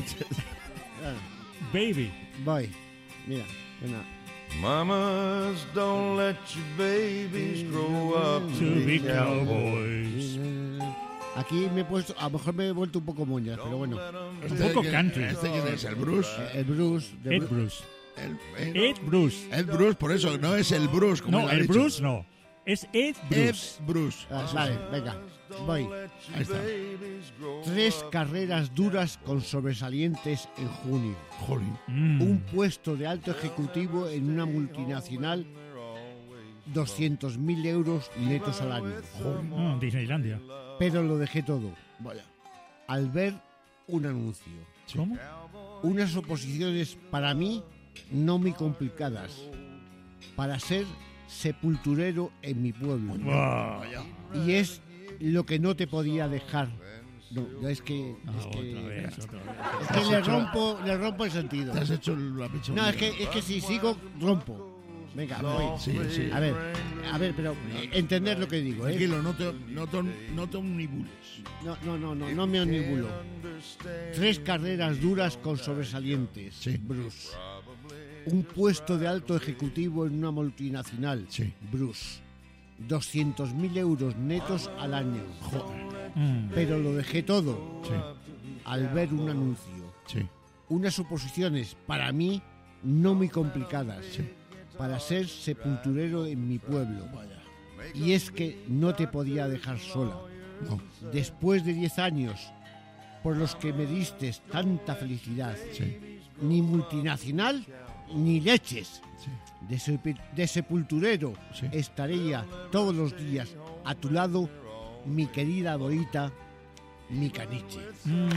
Ah, Baby. voy. Mira, mira. Mamas, don't let your babies grow up To be cowboys. Aquí me he puesto, a lo mejor me he vuelto un poco moñas, pero bueno. Un poco quién- country. ¿Este quién es? ¿El Bruce? El Bruce. de Ed Bru- Bruce. El, el- Ed Bruce. Ed Bruce, por eso, no es el Bruce, como No, él ha el dicho. Bruce no. Es Ed Ed Bruce. Bruce. Ah, vale, venga, voy. Ahí está. Tres carreras duras con sobresalientes en junio. Jolín. Mm. Un puesto de alto ejecutivo en una multinacional, doscientos mil euros netos al año. Ah, Disneylandia. Pero lo dejé todo Vaya. al ver un anuncio. ¿Cómo? Unas oposiciones para mí no muy complicadas. Para ser sepulturero en mi pueblo. Wow. Y es lo que no te podía dejar. No, es que, es Ah, que, otra vez, otra vez. es que le rompo, le rompo el sentido. Te has hecho la picha. No, es que, es que si sigo, rompo. Venga, voy. Sí, sí. A ver, a ver, pero eh, entender lo que digo, ¿eh? Tranquilo, no te, no te, no te omnibules. No, no, no, no, no me onibulo. Tres carreras duras con sobresalientes, Sí. Bruce. Un puesto de alto ejecutivo en una multinacional, Sí. Bruce. doscientos mil euros netos al año. Mm. Pero lo dejé todo Sí, al ver un anuncio. sí. Unas oposiciones, para mí, no muy complicadas. Sí. Para ser sepulturero en mi pueblo. Y es que no te podía dejar sola. No. Después de diez años, por los que me diste tanta felicidad, Sí. ni multinacional ni leches. Sí. De, sepi- de sepulturero Sí. estaría todos los días a tu lado, mi querida Dorita, mi caniche. Mm.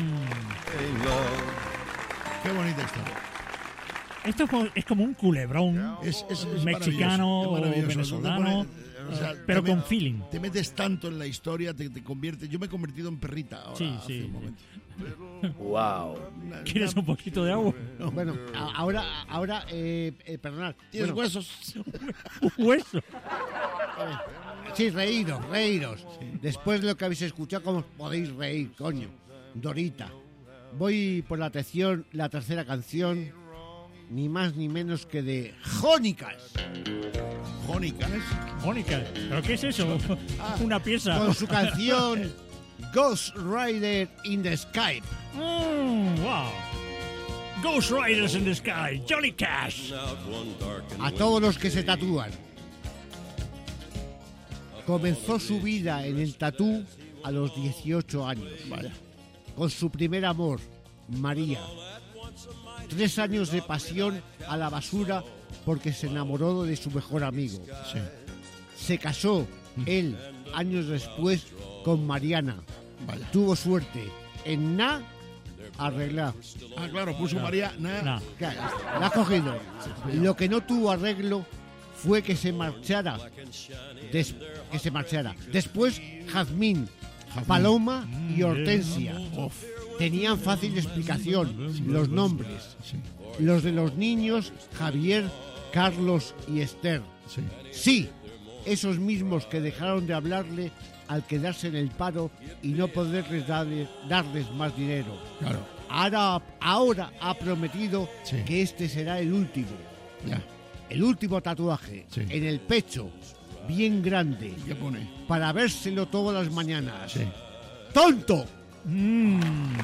Qué bonita historia. Esto es como- es como un culebrón Es, es, es mexicano maravilloso, es maravilloso. o venezolano, No te pone- o sea, pero te con met- feeling. Te metes tanto en la historia, te, te conviertes. Yo me he convertido en perrita ahora. Sí, hace sí, un sí. momento. Wow. Una- ¿Quieres una- un poquito de agua? Bueno, a- ahora, ahora, eh, eh, perdonad. ¿Tienes Bueno, huesos? Un hueso. sí, reíros, reíros. Después de lo que habéis escuchado, ¿cómo os podéis reír, coño? Dorita. Voy por la atención, la tercera canción, ni más ni menos que de Jónicas, Jónicas. Mónica, ¿pero qué es eso? Una pieza. con su canción Ghost Rider in the Sky. Mm, wow. Ghost Riders in the Sky, Johnny Cash. A todos los que se tatúan. Comenzó su vida en el tatú a los dieciocho años. Vaya. Con su primer amor, María. Tres años de pasión a la basura porque se enamoró de su mejor amigo. Sí. Se casó él años después con Mariana. Vaya. Tuvo suerte en nada arreglar. Ah, claro, puso María. Nah. Nah. Claro, la ha cogido. Lo que no tuvo arreglo fue que se marchara. Des- que se marchara. Después, Jazmín, Paloma y Hortensia. Uf. Tenían fácil explicación los nombres. Los de los niños, Javier, Carlos y Esther. Sí. Sí, esos mismos que dejaron de hablarle al quedarse en el paro y no poderles darle- darles más dinero. Claro. Ahora, ahora ha prometido Sí. que este será el último. Ya. El último tatuaje Sí. en el pecho, bien grande, ¿Qué pone? para vérselo todas las mañanas. Sí. ¡Tonto! Mm.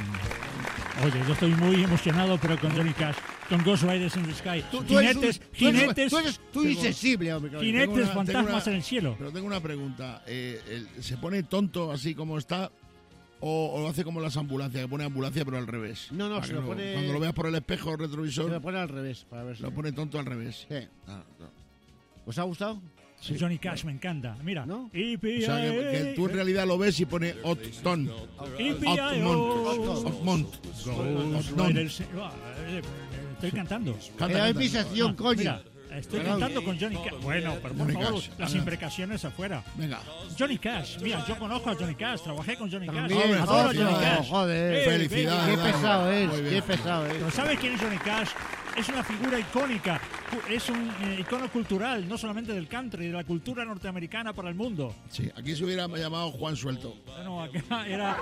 Oye, yo estoy muy emocionado, pero con Johnny Cash, con Ghost Riders in the Sky. Tú- tú eres un- Jinetes, tú eres- jinetes, Tú eres tú insensible, hombre. coño. jinetes Tengo una- tengo fantasmas una- en el cielo. Pero tengo una pregunta. Eh, el- ¿Se pone tonto así como está? O, o lo hace como las ambulancias, que pone ambulancia pero al revés? No, no, Para se que lo pone- Cuando lo veas por el espejo Se retrovisor, lo pone al revés, para ver si- lo pone tonto al revés. Sí. Ah, no. ¿Os ha gustado? Sí. Johnny Cash me encanta. Mira. ¿No? E P I O sea, que, que tú en realidad lo ves y pone Otton. E P I O. Otmont. Ghost Riders. Ah, eh, eh, Estoy cantando. Era mi sección, Ah, coño. Mira, estoy Perdón. cantando con Johnny Cash. Bueno, pero por Johnny favor, Cash. las Venga. imprecaciones afuera. Venga. Johnny Cash. Mira, yo conozco a Johnny Cash. Trabajé con Johnny Cash. También, Adoro a joder, Johnny Cash. joder. Eh, Felicidades. Qué venga. pesado es, Muy bien. qué pesado es. Pero ¿sabes quién es Johnny Cash? Es una figura icónica, cu- es un eh, icono cultural, no solamente del country, de la cultura norteamericana para el mundo. Sí, aquí se hubiera llamado Juan Suelto. No, acá era...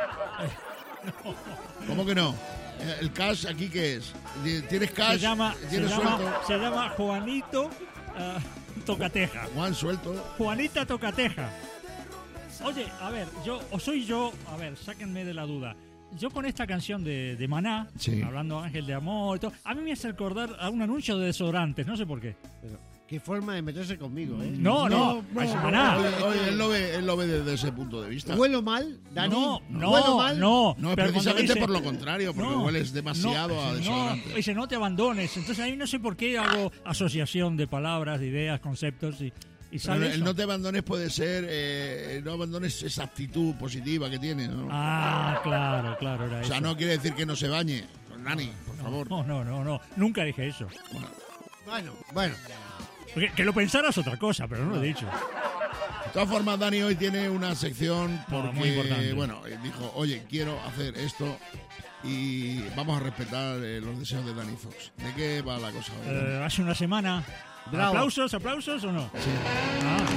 ¿Cómo que no? Eh, ¿El cash aquí qué es? ¿Tienes cash? Se llama, se ¿Tienes llama, suelto? se llama Juanito ah, Tocateja. Juan Suelto. Juanita Tocateja. Oye, a ver, yo, o soy yo, a ver, sáquenme de la duda. yo con esta canción de, de Maná, Sí. hablando Ángel de Amor y todo, a mí me hace recordar a un anuncio de desodorantes, no sé por qué. Pero, qué forma de meterse conmigo, ¿eh? No, no, es Maná. Oye, oye, él, lo ve, él lo ve desde ese punto de vista. ¿Huelo mal, Dani? No, no, ¿Huelo mal? no. No, es pero cuando precisamente dice- por lo contrario, porque No, hueles demasiado no, a desodorante. No, dice, no te abandones. Entonces ahí no sé por qué hago asociación de palabras, de ideas, conceptos y, y Pero sale el eso. no te abandones puede ser, eh, no abandones esa actitud positiva que tiene, ¿no? Ah, claro, claro, era o sea, eso. no quiere decir que no se bañe. Nani, por favor. No, no, no, no, nunca dije eso. Bueno, bueno. Que, que lo pensaras otra cosa, pero no lo he dicho. De todas formas, Dani hoy tiene una sección porque, muy importante. bueno, eh, dijo, oye, quiero hacer esto y vamos a respetar eh, los deseos de Danny Fox. ¿De qué va la cosa hoy? Eh, hace una semana. Bravo. ¿Aplausos, aplausos o no? Sí. Ah.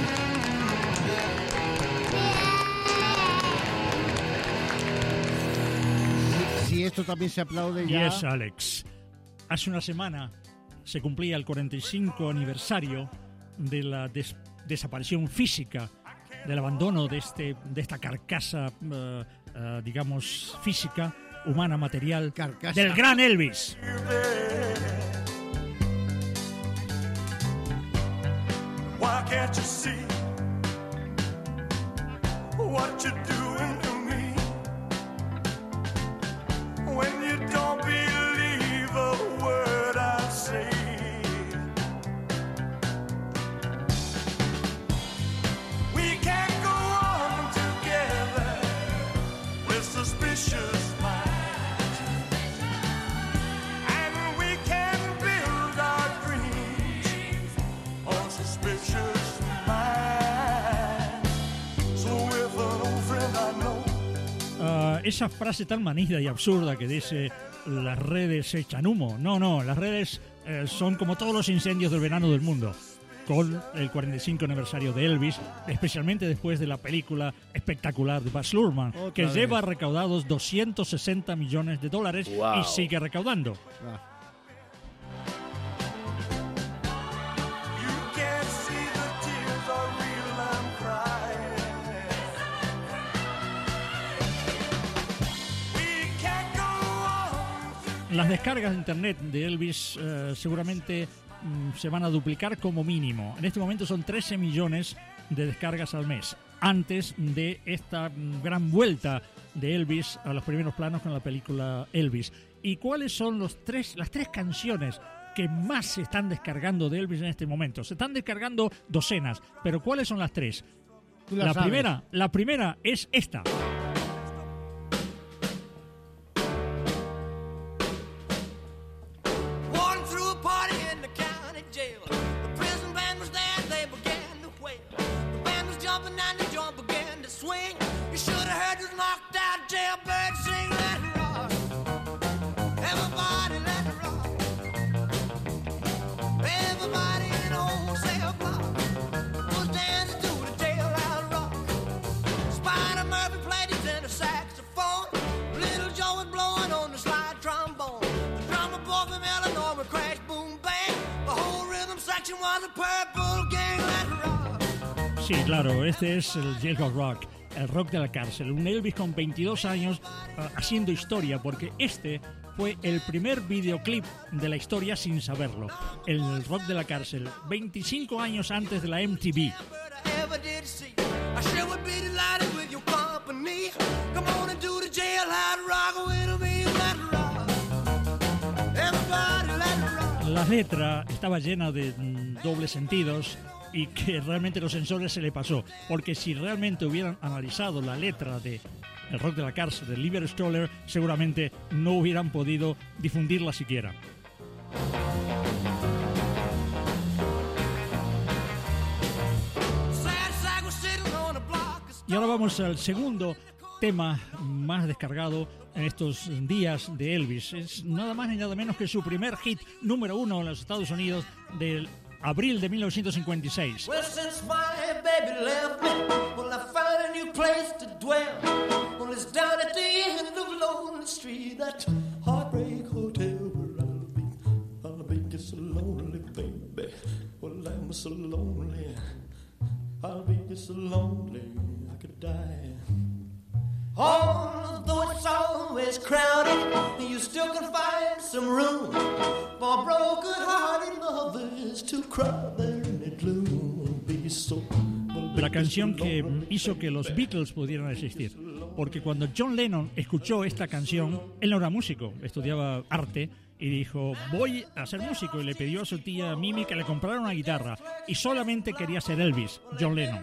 Si esto también se aplaude ya... Yes, Alex. Hace una semana se cumplía el cuarenta y cinco aniversario de la des- desaparición física, del abandono de, este, de esta carcasa, eh, eh, digamos, física, humana, material, Carcasa. del gran Elvis. Why can't you see what you're doing to me? When you don't believe a word I say. We can't go on together with suspicious minds. And we can build our dreams on suspicious minds. So if an old friend I know Ah, esa frase tan manida y absurda que dice las redes echan humo. No, no, las redes eh, son como todos los incendios del verano del mundo. Con el cuarenta y cinco aniversario de Elvis, especialmente después de la película espectacular de Baz Luhrmann, Otra que vez. lleva recaudados doscientos sesenta millones de dólares Wow. y sigue recaudando. Ah, you can't see the tears are real, I'm crying. We can't go on. Las descargas de internet de Elvis eh, seguramente mm, se van a duplicar como mínimo. En este momento son trece millones de descargas al mes, antes de esta mm, gran vuelta de Elvis a los primeros planos con la película Elvis. ¿Y cuáles son los tres, las tres canciones que más se están descargando de Elvis en este momento? Se están descargando docenas, pero ¿cuáles son las tres? tú la La sabes. primera, la primera es esta. Walking through a party in the county jail. The prison band was there, they began to wail. The band was jumping and the joint began to swing. You should have heard this knocked out jailbird sing, let it rock. Everybody let it rock. Everybody in the whole cell block was dancing to the jailhouse rock. Spider Murphy played his tenor saxophone. Little Joe was blowing on the slide trombone. The drummer boy from Illinois would crash, boom, bang. The whole rhythm section was a purple gang, let it rock. Sí, claro, este es el Jailhouse Rock, el rock de la cárcel. Un Elvis con veintidós años uh, haciendo historia, porque este fue el primer videoclip de la historia sin saberlo. El rock de la cárcel, veinticinco años antes de la M T V. I ever did see. I sure would be delighted with your company. Come on and do the jailhouse rock with me, let it rock. Everybody let it rock. La letra estaba llena de mm, dobles sentidos y que realmente los sensores se le pasó, porque si realmente hubieran analizado la letra de El rock de la cárcel de Liber Stoller, seguramente no hubieran podido difundirla siquiera. Sad sack was sitting on a block of Y ahora vamos al segundo tema más descargado en estos días de Elvis. Es nada más ni nada menos que su primer hit número uno en los Estados Unidos del abril de mil novecientos cincuenta y seis. Well, since my baby left me, well, I found a new place to dwell. Well, it's down at the end of Lonely Street, that heartbreak hotel where I'll be. I'll be just so lonely, baby. Well, I'm so lonely. I'll be just so lonely, I could die. Although it's always crowded, you still can find some room for broken-hearted lovers to cry there in the gloom. Be so. La canción que hizo que los Beatles pudieran existir. Porque cuando John Lennon escuchó esta canción, él no era músico, estudiaba arte, y dijo, voy a ser músico, y le pidió a su tía Mimi que le comprara una guitarra, y solamente quería ser Elvis, John Lennon.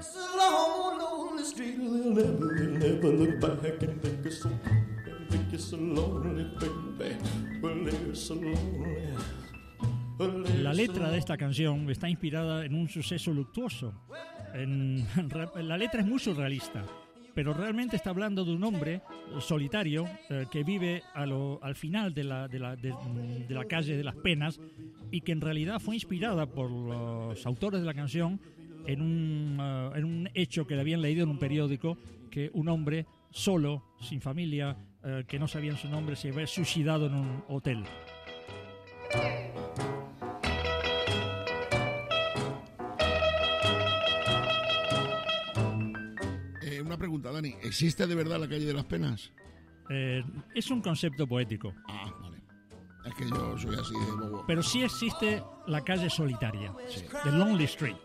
La letra de esta canción está inspirada en un suceso luctuoso. En, la letra es muy surrealista, pero realmente está hablando de un hombre solitario eh, que vive a lo, al final de la, de, la, de, de la calle de las penas, y que en realidad fue inspirada por los autores de la canción en un, uh, en un hecho que le habían leído en un periódico, que un hombre solo, sin familia, uh, que no sabían su nombre, se había suicidado en un hotel. Una pregunta, Dani, ¿existe de verdad la calle de las penas? Eh, es un concepto poético. Ah, vale. Es que yo soy así de bobo. Pero sí existe la calle solitaria, sí. The Lonely Street.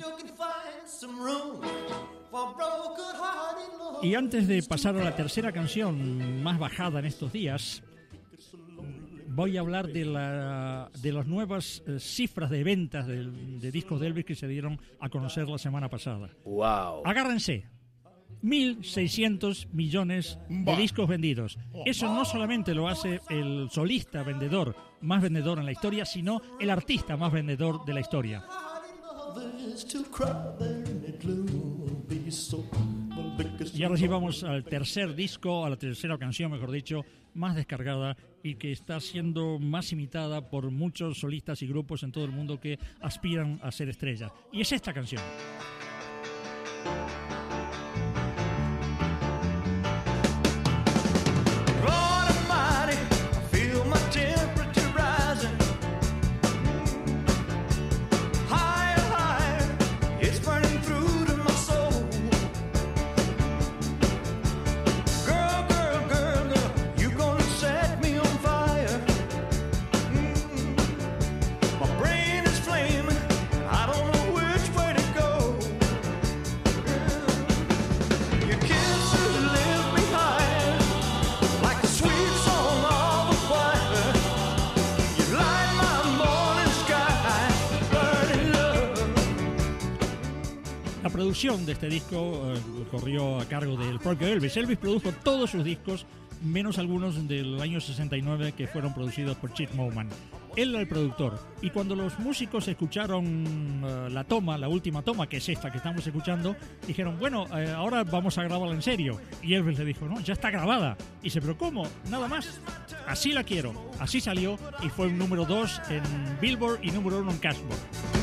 Y antes de pasar a la tercera canción más bajada en estos días, voy a hablar de, la, de las nuevas eh, cifras de ventas de, de discos de Elvis que se dieron a conocer la semana pasada. Wow. Agárrense. mil seiscientos millones de discos vendidos. Eso no solamente lo hace el solista vendedor más vendedor en la historia, sino el artista más vendedor de la historia. Y ahora sí vamos al tercer disco, a la tercera canción, mejor dicho, más descargada y que está siendo más imitada por muchos solistas y grupos en todo el mundo que aspiran a ser estrellas. Y es esta canción. La producción de este disco eh, corrió a cargo del propio Elvis. Elvis produjo todos sus discos, menos algunos del año sesenta y nueve que fueron producidos por Chick Moman. Él era el productor. Y cuando los músicos escucharon uh, la toma, la última toma, que es esta que estamos escuchando, dijeron, bueno, eh, ahora vamos a grabarla en serio. Y Elvis le dijo, no, ya está grabada. Y dice, pero ¿cómo? Nada más. Así la quiero. Así salió y fue un número dos en Billboard y número uno en Cashbox.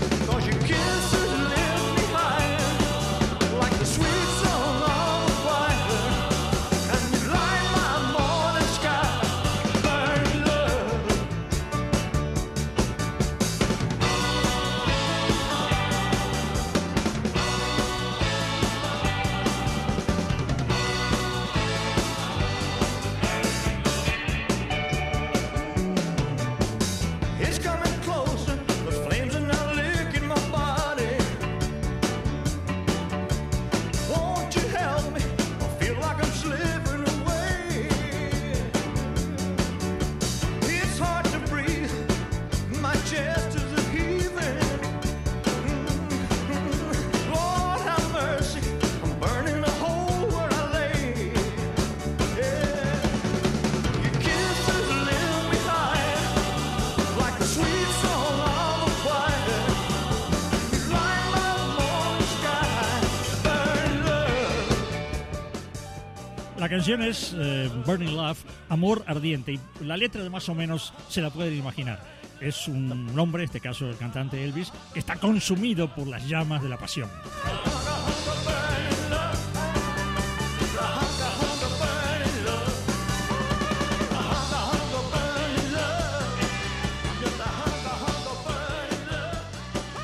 La canción es eh, Burning Love, Amor Ardiente, y la letra de más o menos se la pueden imaginar. Es un hombre, en este caso el cantante Elvis, que está consumido por las llamas de la pasión.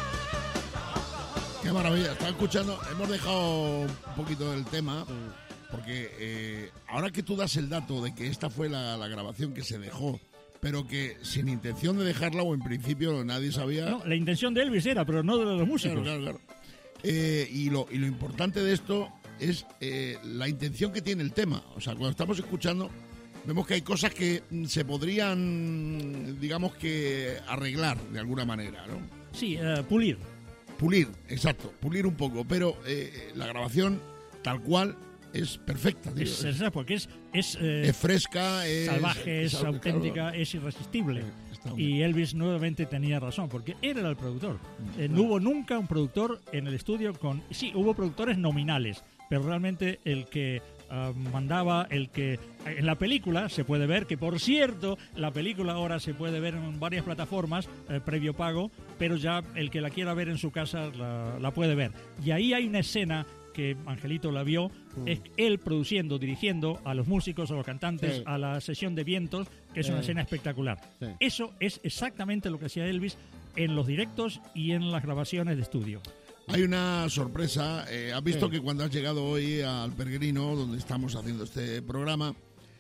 Qué maravilla, estaba escuchando, hemos dejado un poquito del tema. porque eh, ahora que tú das el dato de que esta fue la, la grabación que se dejó, pero que sin intención de dejarla, o en principio nadie sabía... No, la intención de Elvis era, pero no de los músicos. Claro, claro, claro. Eh, y, lo, y lo importante de esto es eh, la intención que tiene el tema. O sea, cuando estamos escuchando, vemos que hay cosas que mm, se podrían, digamos que, arreglar de alguna manera, ¿no? Sí, uh, pulir. Pulir, exacto, pulir un poco, pero eh, la grabación tal cual es perfecta, tío. Es, es, porque es, es, eh, es fresca, es salvaje, es, es auténtica, claro. es irresistible. Está Y Elvis nuevamente tenía razón, porque él era el productor. Eh, no hubo nunca un productor en el estudio con... Sí, hubo productores nominales, pero realmente el que uh, mandaba, el que... En la película se puede ver, que por cierto, la película ahora se puede ver en varias plataformas, eh, previo pago, pero ya el que la quiera ver en su casa la, la puede ver. Y ahí hay una escena que Angelito la vio, mm. es él produciendo, dirigiendo a los músicos, a los cantantes, sí. a la sesión de vientos, que es sí. una escena espectacular. Sí. Eso es exactamente lo que hacía Elvis en los directos y en las grabaciones de estudio. Hay una sorpresa, eh, has visto sí. que cuando has llegado hoy al Peregrino, donde estamos haciendo este programa,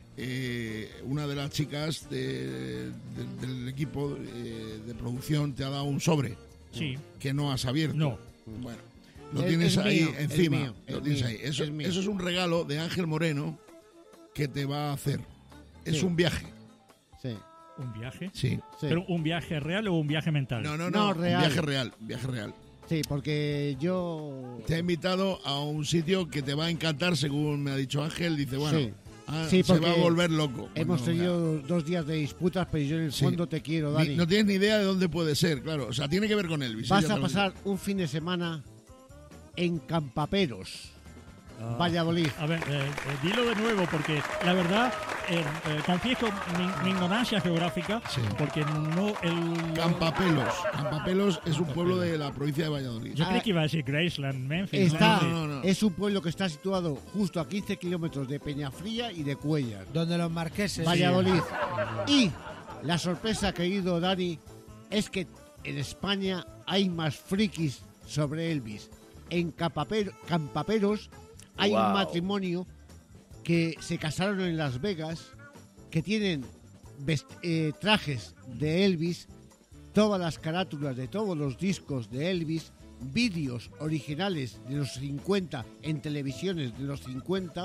eh, una de las chicas de, de, del equipo eh, de producción te ha dado un sobre sí. que no has abierto. No. Bueno. Lo el, tienes el ahí mío, encima. mío, lo tienes mío, ahí. Eso, mío. eso es un regalo de Ángel Moreno que te va a hacer. Es sí. un viaje. Sí. ¿Un viaje? Sí. sí. ¿Pero un viaje real o un viaje mental? No, no, no, no. real. Un viaje real. Un viaje real. Sí, porque yo... Te ha invitado a un sitio que te va a encantar, según me ha dicho Ángel. Dice, bueno, sí. ah, sí, se va a volver loco. Hemos bueno, tenido ya. dos días de disputas, pero yo en el fondo sí. te quiero, Dani. Ni, no tienes ni idea de dónde puede ser, claro. O sea, tiene que ver con Elvis. Vas a pasar un fin de semana en Campaperos, ah, Valladolid. A ver, eh, eh, dilo de nuevo, porque la verdad, eh, eh, confieso mi, mi ignorancia geográfica, sí. porque no el... Campapelos. Campapelos es un pueblo de la provincia de Valladolid. Yo ah, creí que iba a decir Graceland, Memphis. Está, no, no, no. Es un pueblo que está situado justo a quince kilómetros de Peñafría y de Cuellar. Donde los marqueses. Valladolid. Sí. Y la sorpresa, querido Dani, es que en España hay más frikis sobre Elvis. En Campaper, Campaperos hay wow. un matrimonio que se casaron en Las Vegas, que tienen vest- eh, trajes de Elvis, todas las carátulas de todos los discos de Elvis, vídeos originales de los cincuenta en televisiones de los cincuenta,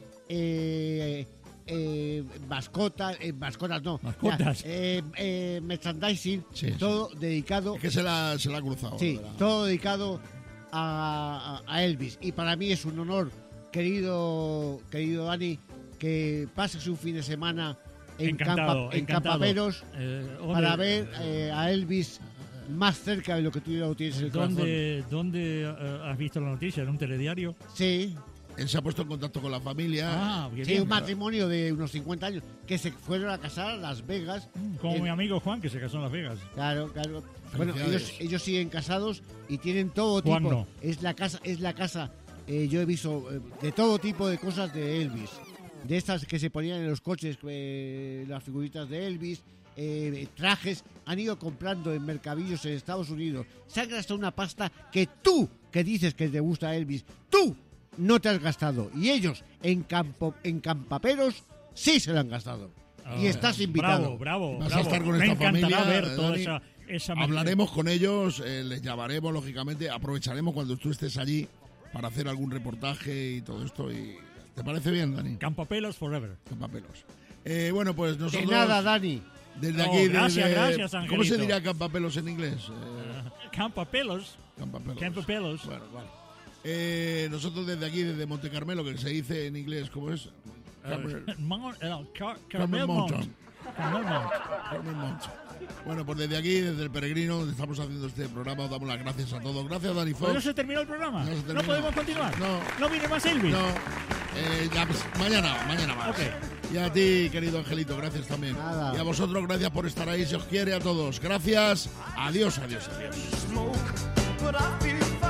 eh, eh, mascotas, eh, mascotas no, mascotas, ya, eh, eh, merchandising, sí, todo sí. dedicado. Es que se la, se la ha cruzado. Sí, ¿verdad? todo dedicado A, a Elvis, y para mí es un honor, querido querido Dani, que pases un fin de semana en, encantado, campa, en encantado. Campaperos eh, para ver eh, a Elvis más cerca de lo que tú lo tienes en el corazón. ¿Dónde, ¿Dónde uh, has visto la noticia? ¿En un telediario? Sí. Él se ha puesto en contacto con la familia. Ah, sí, bien, un matrimonio de unos cincuenta años que se fueron a casar a Las Vegas. Como en... mi amigo Juan, que se casó en Las Vegas. Claro, claro. Bueno, ellos, ellos siguen casados y tienen todo tipo. Juan no. Es la casa, es la casa. Eh, yo he visto eh, de todo tipo de cosas de Elvis. De estas que se ponían en los coches, eh, las figuritas de Elvis, eh, trajes. Han ido comprando en mercadillos en Estados Unidos. Se han gastado una pasta que tú, que dices que te gusta Elvis, tú no te has gastado. Y ellos en campo, en Campaperos sí se lo han gastado. Oh, y estás invitado. Bravo, bravo. Vas bravo. a estar con Me esta encantará familia, ver toda Dani. esa, esa Hablaremos con ellos, eh, les llamaremos, lógicamente. Aprovecharemos cuando tú estés allí para hacer algún reportaje y todo esto. Y ¿te parece bien, Dani? Campapelos forever. Campapelos. Eh, bueno, pues nosotros... De nada, Dani. Desde No, aquí, gracias, desde, gracias, Angelito. ¿cómo se diría campapelos en inglés? Eh, Uh, Campapelos. campapelos. Campapelos. Bueno, vale. Eh, nosotros desde aquí, desde Monte Carmelo, que se dice en inglés, ¿cómo es? Carmel, Uh, Mount, uh, Car- Carmel Carmel Mount. Mountain. Carmel Mount. Carmel Mountain. Bueno, pues desde aquí, desde el Peregrino, donde estamos haciendo este programa, os damos las gracias a todos. Gracias, Dani ¿Pero no Fox. se terminó el programa? No se ¿No, terminó. podemos continuar? No. ¿No viene más Elvis? No, eh, ya, pues, mañana, mañana más. Ok. Y a ti, querido Angelito, gracias también. Nada. Y a vosotros, gracias por estar ahí. Se os quiere a todos. Gracias. Adiós, adiós, adiós. Smoke, but I feel fine.